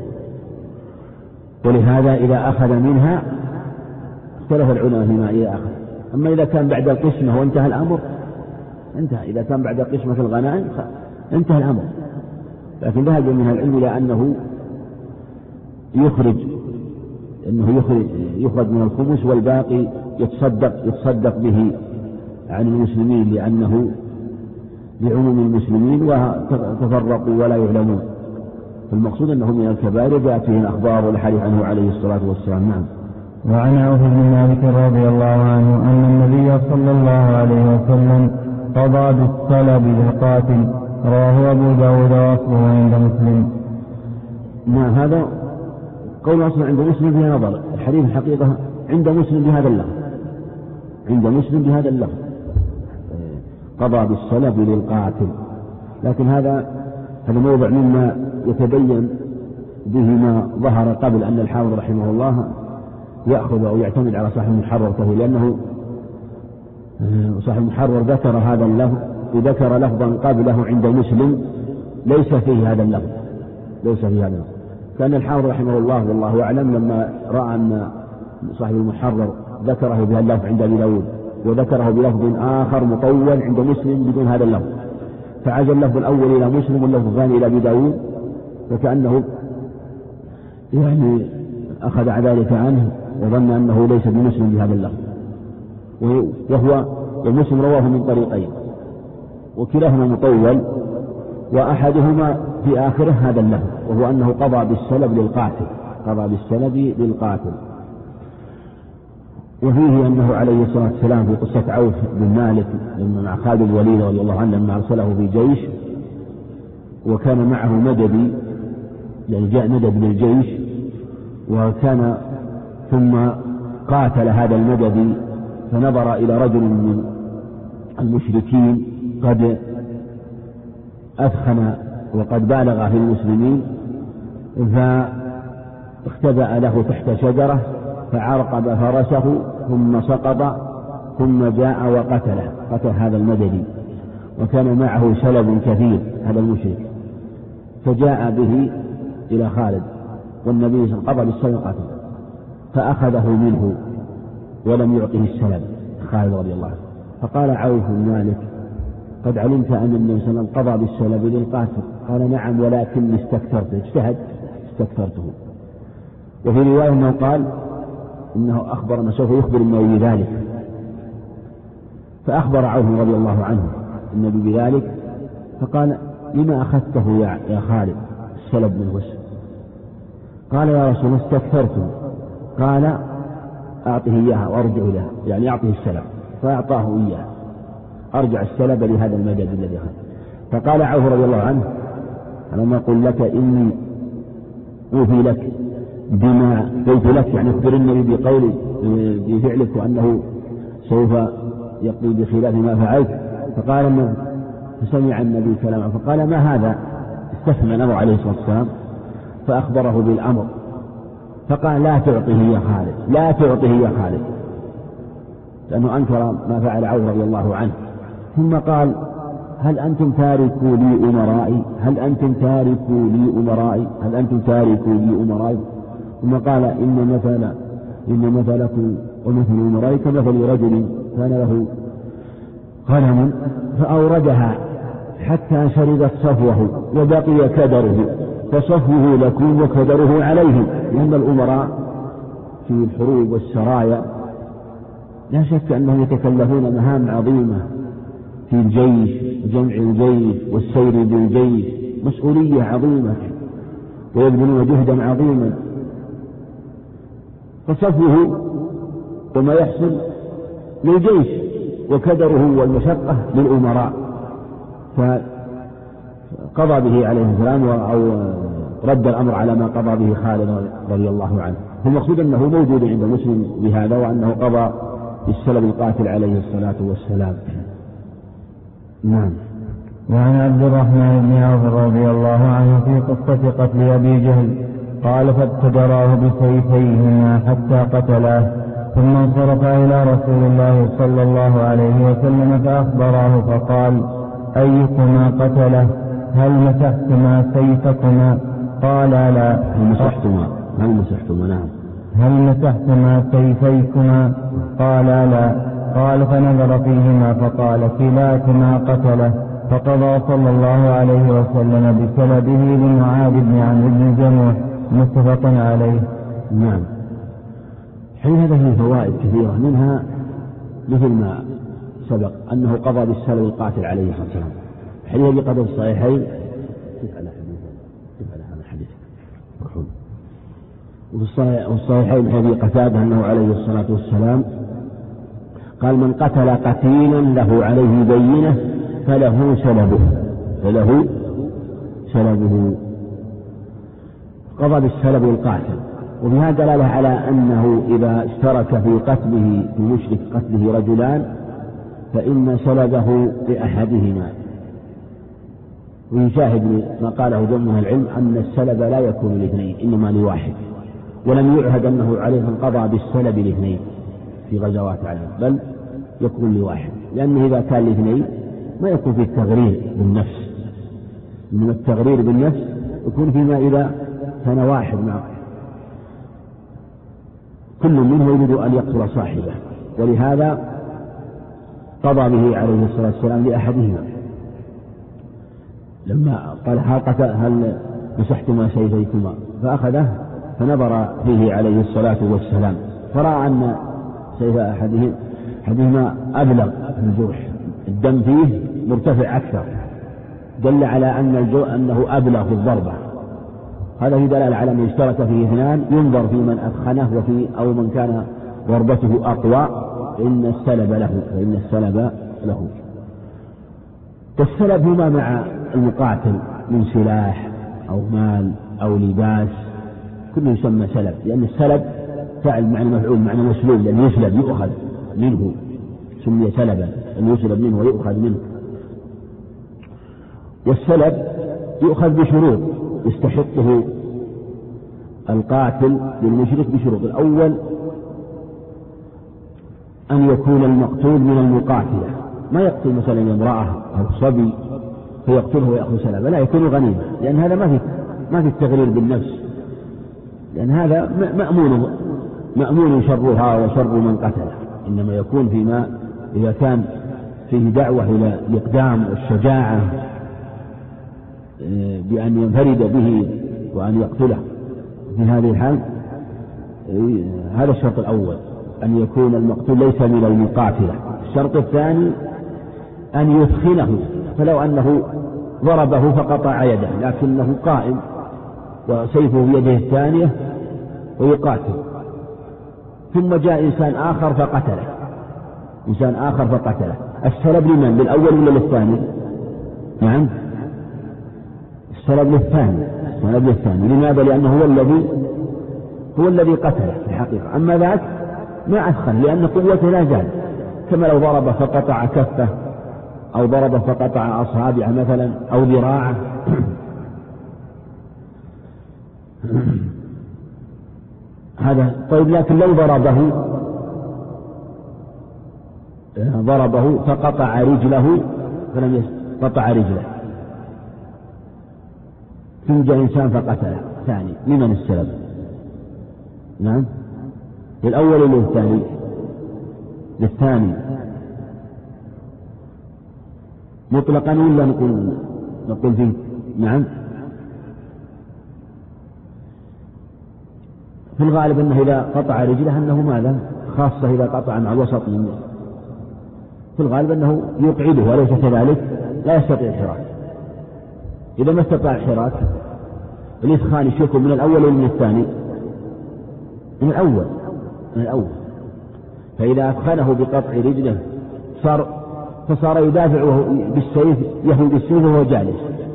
ولهذا إذا أخذ منها اختلف العلماء فيما إذا أخذ. أما إذا كان بعد القسمة وانتهى الأمر انتهى، إذا كان بعد قسمة الغنائم انتهى الأمر. لكن ذهب من العلم إلى أنه يخرج من الخمس والباقي يتصدق به عن المسلمين، لأنه لعموم المسلمين وتفرقوا ولا يعلمون. فالمقصود أنه من الكبائر جاءت فيه الأخبار والحديث عنه عليه الصلاة والسلام. نعم. وعن عوف بن مالك رضي الله عنه أن النبي صلى الله عليه وسلم قضى بالصلب للقاتل، رواه أبو داود وأصله عند مسلم. نعم، هذا قول أصلا عند مسلم فيها نظر. الحديث الحقيقة عند مسلم بهذا اللفظ قضى بالصلب للقاتل، لكن هذا موضع مما يتبين به ما ظهر قبل أن الحافظ رحمه الله يأخذ أو يعتمد على صاحب المحرر كثير، لأنه صاحب المحرر ذكر هذا اللفظ وذكر لفظا قبله عند مسلم ليس فيه هذا اللفظ. كان الحافظ رحمه الله والله أعلم لما رأى أن صاحب المحرر ذكره بهذا اللفظ عند أبي داود وذكره بلفظ آخر مطول عند مسلم بدون هذا اللفظ، فعزل اللفظ الأول إلى مسلم واللفظ الثاني إلى أبي داود، فكأنه أخذ ذلك عنه وظن أنه ليس بمسلم بهذا اللفظ، وهو ومسلم رواه من طريقين وكلاهما مطول، وأحدهما في آخره هذا اللفظ وهو أنه قضى بالسلب للقاتل. وفيه أنه عليه الصلاة والسلام في قصة عوف بن مالك مع خالد الوليد رضي الله عنه لما أرسله في جيش وكان معه مدد، يعني جاء مدد للجيش، وكان ثم قاتل هذا المدد فنظر إلى رجل من المشركين قد أثخن وقد بالغ في المسلمين، فاختبأ له تحت شجرة فعرقب فرسه ثم سقط ثم جاء وقتله، قتل هذا المددي، وكان معه سلب كثير هذا المشرك، فجاء به إلى خالد والنبي صلى الله عليه وسلم قضى بالسلب قتله، فأخذه منه ولم يعطه السلب خالد رضي الله عنه. فقال عوف بن مالك قد علمت أن النبي صلى الله عليه وسلم قضى بالسلب للقاتل؟ قال نعم ولكن استكثرته. وفي رواية أنه قال إنه أخبر أنه سوف يخبر النبي بذلك، فأخبر عوف رضي الله عنه النبي بذلك، فقال لما أخذته يا خالد السلب من الوسع؟ قال يا رسول الله استكثرته. قال أعطه إياها وأرجع إليها، يعني أعطه السلب، فأعطاه إياها، أرجع السلب لهذا المدد الذي أخذ. فقال عوف رضي الله عنه أنا ما أقول لك إني أوفي لك بما قلت لك، يعني أخبر النبي بقولي بفعلك وأنه سوف يقضي بخلاف ما فعلت. فقال فسمع النبي كلامه فقال ما هذا؟ استفهم الأمر عليه الصلاة والسلام فأخبره بالأمر، فقال لا تعطيه يا خالد، لأنه أنكر ما فعل عوف رضي الله عنه. ثم قال هل أنتم تاركوا لي أمرائي؟ ثم قال إن مثلكم ومثل أمرائي كمثل رجل كان له غنم فأوردها حتى شربت صفوه وبقي كدره، فصفوه لكم وكدره عليهم. لأن الأمراء في الحروب والسرايا لا شك أنهم يتكلفون مهام عظيمة في الجيش، جمع الجيش والسير بالجيش، مسؤولية عظيمة ويبذلون جهدا عظيما، فصفوه وما يحصل للجيش وكدره والمشقة للأمراء، فقضى به عليه السلام أو رد الأمر على ما قضى به خالد رضي الله عنه. المقصود أنه موجود عند مسلم بهذا، وأنه قضى بالسلب القاتل عليه الصلاة والسلام. نعم. وعن عبد الرحمن بن عوف رضي الله عنه في قصة قتل أبي جهل قال فابتدراه بسيفيهما حتى قتلاه ثم انصرف إلى رسول الله صلى الله عليه وسلم فأخبراه فقال أيكما قتله هل مسحتما سيفكما قال لا. هل مسحتما نعم. هل مسحتما سيفيكما قال لا. قال فنظر فيهما فقال كلاكما قتله فقضى صلى الله عليه وسلم بسلبه لمعاذ بن عمرو بن الجموح متفق عليه. نعم. حين هذا فيه فوائد كثيرة منها مثل ما سبق أنه قضى بالسلب القاتل عليه الصلاة والسلام. حين قضى الصحيحين وفي الصحيحين حديث قتادة أنه عليه الصلاة والسلام قال من قتل قتيلا له عليه بينة فله سلبه قضى بالسلب القاتل. وفي هذا دلالة على أنه إذا اشترك في قتله في مشرك قتله رجلان فإن سلبه لأحدهما. ويشاهد ما قاله جمهور العلم أن السلب لا يكون لاثنين إنما لواحد، ولم يعهد أنه عليه قضى بالسلب لاثنين في غزوات عليه، بل يكون لواحد، لأنه إذا كان لاثنين ما يكون في التغرير بالنفس، إنما التغرير بالنفس يكون فيما إذا كان واحد معه كل منه يريد أن يقتل صاحبه، ولهذا قضى به عليه الصلاة والسلام لأحدهما لما قال هل مسحتما سيفيكما فأخذه فنظر فيه عليه الصلاة والسلام فرأى أن سيف أحدهما أبلغ من الجرح، الدم فيه مرتفع أكثر، دل على أنه أبلغ في الضربة. هذا في دلالة على من اشترك فيه اثنان ينظر في من أثخنه أو من كان ضربته أقوى فإن السلب له. والسلب هما مع المقاتل من سلاح أو مال أو لباس كله يسمى سلب، لأن السلب فعل معنى مفعول معنى مسلوب، لأن يسلب يؤخذ منه سمي سلبا، أن يسلب منه ويؤخذ منه. والسلب يؤخذ بشروط يستحقه القاتل للمشرك بشروط. الأول أن يكون المقتول من المقاتلة، ما يقتل مثلا امرأة أو صبي فيقتله ويأخذ سلبا، لا يكون غنيمة، لأن هذا ما في التغرير بالنفس، لأن هذا مأمون شرها وشر من قتله، إنما يكون فيما إذا كان فيه دعوة إلى الإقدام والشجاعة بأن ينفرد به وأن يقتله. في هذه الحال هذا الشرط الأول، أن يكون المقتول ليس من المقاتلة. الشرط الثاني أن يثخنه، فلو أنه ضربه فقطع يده لكنه قائم وسيفه بيده الثانية ويقاتل، ثم جاء إنسان آخر فقتله، السلب لمن؟ للأول ولا للثاني؟ نعم السلب للثاني. لماذا؟ لأنه هو الذي قتله في الحقيقة، أما ذاك ما أثخن لأن قوته لا زال، كما لو ضرب فقطع كفه أو ضرب فقطع أصابعه مثلا أو ذراعه هذا طيب. لكن لو ضربه فقطع رجله فلم قطع رجله ثم جاء إنسان فقتله ثاني، لمن السلب؟ نعم للأول ولا للثاني؟ للثاني مطلقا ولا نقول فيه؟ نعم في الغالب أنه إذا قطع رجله أنه ماذا؟ خاصة إذا قطع مع الوسط في الغالب أنه يقعده، وليس كذلك لا يستطيع الحراك. إذا ما استطاع الحراك الإثخان يكون من الأول ومن الثاني؟ من الأول. فإذا أثخنه بقطع رجله فصار يدافع بالسيف، يهوي بالسيف وهو جالس،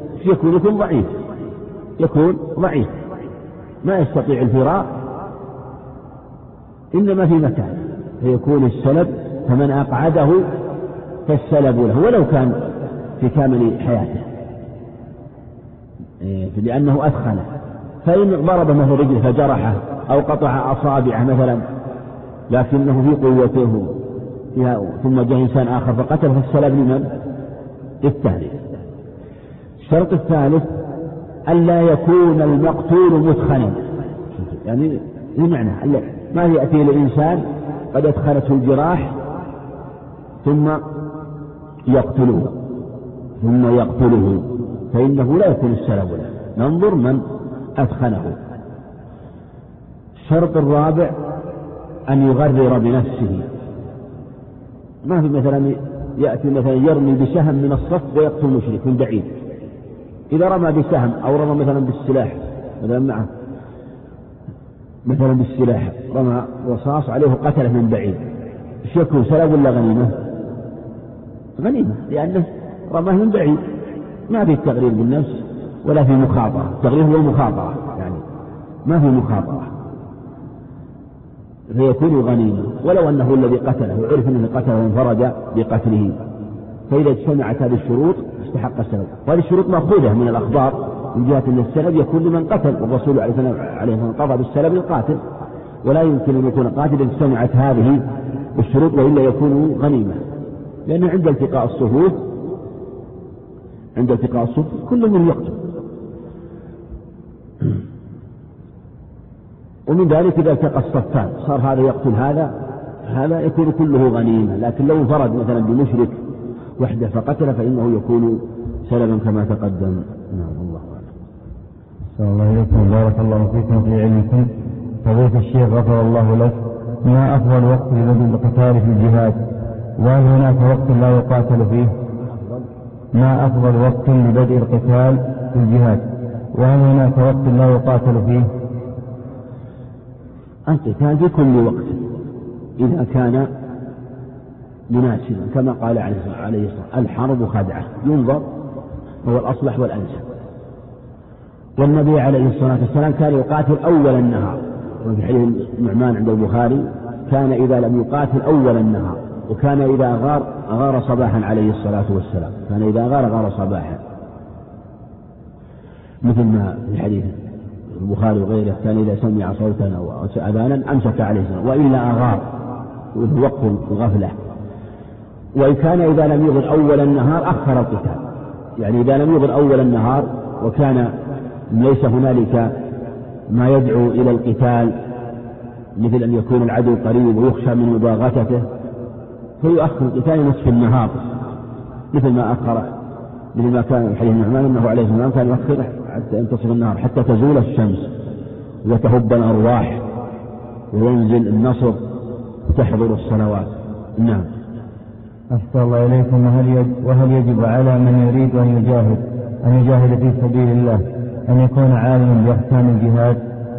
يكون ضعيف ما يستطيع الفرار إنما في مكان، فيكون السلب، فمن أقعده فالسلب له ولو كان في كامل حياته، لأنه أثخنه. فإن ضرب مثل رجله فجرحه أو قطع أصابعه مثلا لكنه في قوته ثم جاء إنسان آخر فقتل، فالسلام لمن؟ الثالث. الشرط الثالث ألا يكون المقتول مثخنا، يعني بمعنى ما يأتي للإنسان قد أدخلته الجراح ثم يقتله فإنه لا يكون السلام له، ننظر من أدخله. الشرط الرابع أن يغرر بنفسه، ما في مثلا يأتي مثلا يرمي بسهم من الصف ويقتل مشرك من بعيد، إذا رمى بسهم أو رمى مثلا بالسلاح مثلا بالسلاح رمى رصاص عليه قتله من بعيد، ايش يكون سلام ولا غنيمة؟ غنيمة، لأنه رماه من بعيد، ما في التغرير بالنفس ولا في مخاطرة. التغرير هو المخاطرة، يعني ما في مخاطرة، فيكون غنيمة ولو أنه الذي قتله وعرف أنه قتله وانفرد بقتله. فإذا اجتمعت هذه الشروط استحق السلب. وهذه الشروط مأخوذة من الأخبار من جهة أن السلب يكون لمن قتل، والرسول عليه الصلاة والسلام قضى بالسلب للقاتل، ولا يمكن أن يكون قاتل إذا اجتمعت هذه الشروط، وإلا يكون غنيمة، لأنه عند التقاء الصفوف كل من يقتل. ومن ذلك إذا التقى الصفان صار هذا يقتل هذا يكون كله غنيمة. لكن لو انفرد مثلا بمشرك وحده فقتل فإنه يكون سلبا كما تقدم. نعم، الله أعلم. صلى الله عليكم، بارك الله فيكم في علمكم. فضيلة الشيخ غفر الله لك، ما أفضل وقت لبدء القتال في الجهاد؟ وهل هناك وقت لا يقاتل فيه؟ ما أفضل وقت لبدء القتال في الجهاد؟ وهل هناك وقت لا يقاتل فيه؟ القتال في كل وقت إذا كان مناسبا، كما قال عليه الصلاة: الحرب خدعة، ينظر هو الأصلح والأنسب. والنبي عليه الصلاة والسلام كان يقاتل أول النهار، وفي حديث النعمان عند البخاري كان إذا لم يقاتل أول النهار، وكان إذا غار صباحا عليه الصلاة والسلام، كان إذا غار صباحا، مثل ما في حديث البخاري وغيره كان إذا سمع صوتا أو أذانا أمسك عليه السلام، وإلا أغار وفي وقت الغفلة. وإن كان إذا لم يغر أول النهار أخر القتال، يعني إذا لم يغر أول النهار وكان ليس هنالك ما يدعو إلى القتال مثل أن يكون العدو قريب ويخشى من مباغتته فيؤخر القتال نصف النهار، مثل ما كان حديث النعمان أنه عليه السلام كان يؤخر حتى ينتصف النهار حتى تزول الشمس وتهب الأرواح وينزل النصر وتحضر الصلوات. نعم. أحسن الله إليكم. وهل يجب على من يريد أن يجاهد في سبيل الله أن يكون عالما بأحكام الجهاد؟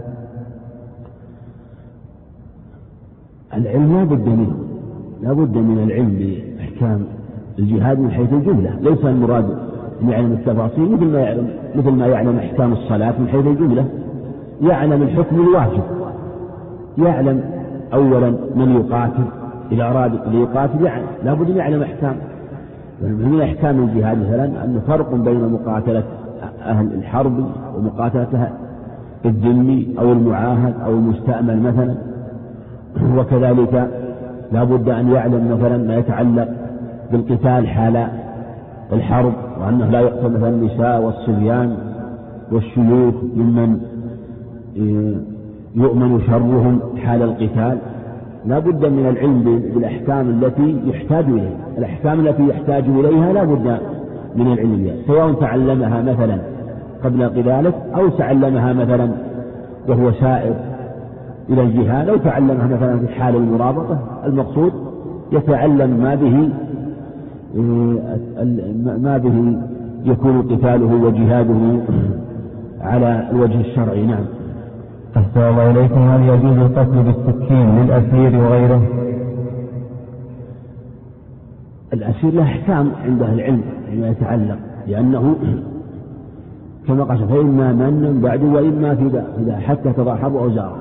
العلم لا بد من العلم بأحكام الجهاد من حيث الجملة، ليس المراد أن يعلم التفاصيل مثل ما يعلم أحكام الصلاة من حيث الجملة، يعلم الحكم الواجب، يعلم أولا من يقاتل، إذا أراد ليقاتل لا بد أن يعلم أحكام. من أحكام الجهاد مثلا أن فرق بين مقاتلة أهل الحرب ومقاتلة الذمي أو المعاهد أو المستأمن مثلا. وكذلك لا بد أن يعلم مثلا ما يتعلق بالقتال حال الحرب، وأنه لا يقتل مثلا النساء والصبيان والشيوخ ممن يؤمن شرهم حال القتال. لا بد من العلم بالأحكام التي يحتاج إليها، الأحكام التي يحتاج إليها لا بد من العلم بها، سواء تعلمها مثلا قبل قتاله أو تعلمها مثلا وهو سائر إلى الجهاد أو تعلمها مثلا في حال المرابطة. المقصود يتعلم ما به يكون قتاله وجهاده على الوجه الشرعي. نعم. أحسن الله إليكم. هل يجوز القتل بالسكين للأسير وغيره؟ الأسير له أحكام عند أهل العلم فيما يتعلق، لأنه كما قال فإما من بعد وإما فداء حتى تضع حرب أوزاره.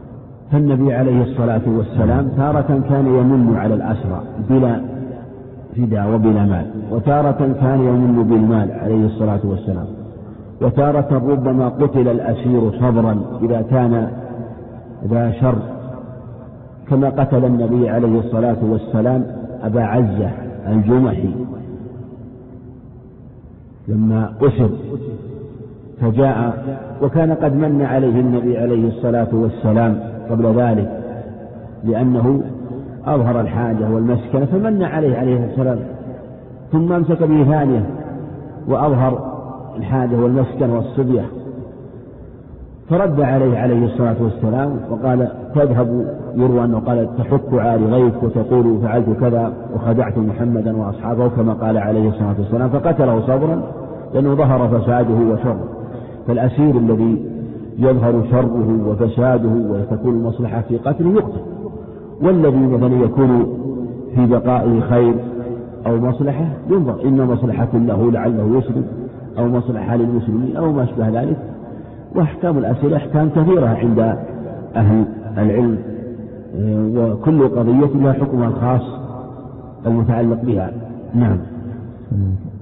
فالنبي عليه الصلاة والسلام تارة كان يمن على الأسرى بلا فداء وبلا مال، وتارة كان يمن بالمال عليه الصلاة والسلام، وتارة ربما قتل الأسير صبرا إذا كان ذا شر، كما قتل النبي عليه الصلاة والسلام أبا عزة الجمحي لما أسر فجاء، وكان قد من عليه النبي عليه الصلاة والسلام قبل ذلك لأنه أظهر الحاجة والمسكنة فمن عليه السلام، ثم أمسك به ثانية وأظهر الحاجة والمسكنة والصبية، فرد عليه الصلاة والسلام وقال تذهب، يروى أنه قال تحك عاري غيث وتقول فعلت كذا وخدعت محمدا وأصحابه كما قال عليه الصلاة والسلام، فقتله صبرا لأنه ظهر فساده وشره. فالأسير الذي يظهر شره وفساده وتكون المصلحة في قتله يقتل، والذي مثلا يكون في بقائه خير أو مصلحة ينظر إن مصلحة له لعله يسلم أو مصلحة للمسلمين أو ما أشبه ذلك. وأحكام الأسئلة أحكام كثيرة عند أهل العلم، وكل قضية لها حكمها الخاص المتعلق بها. نعم.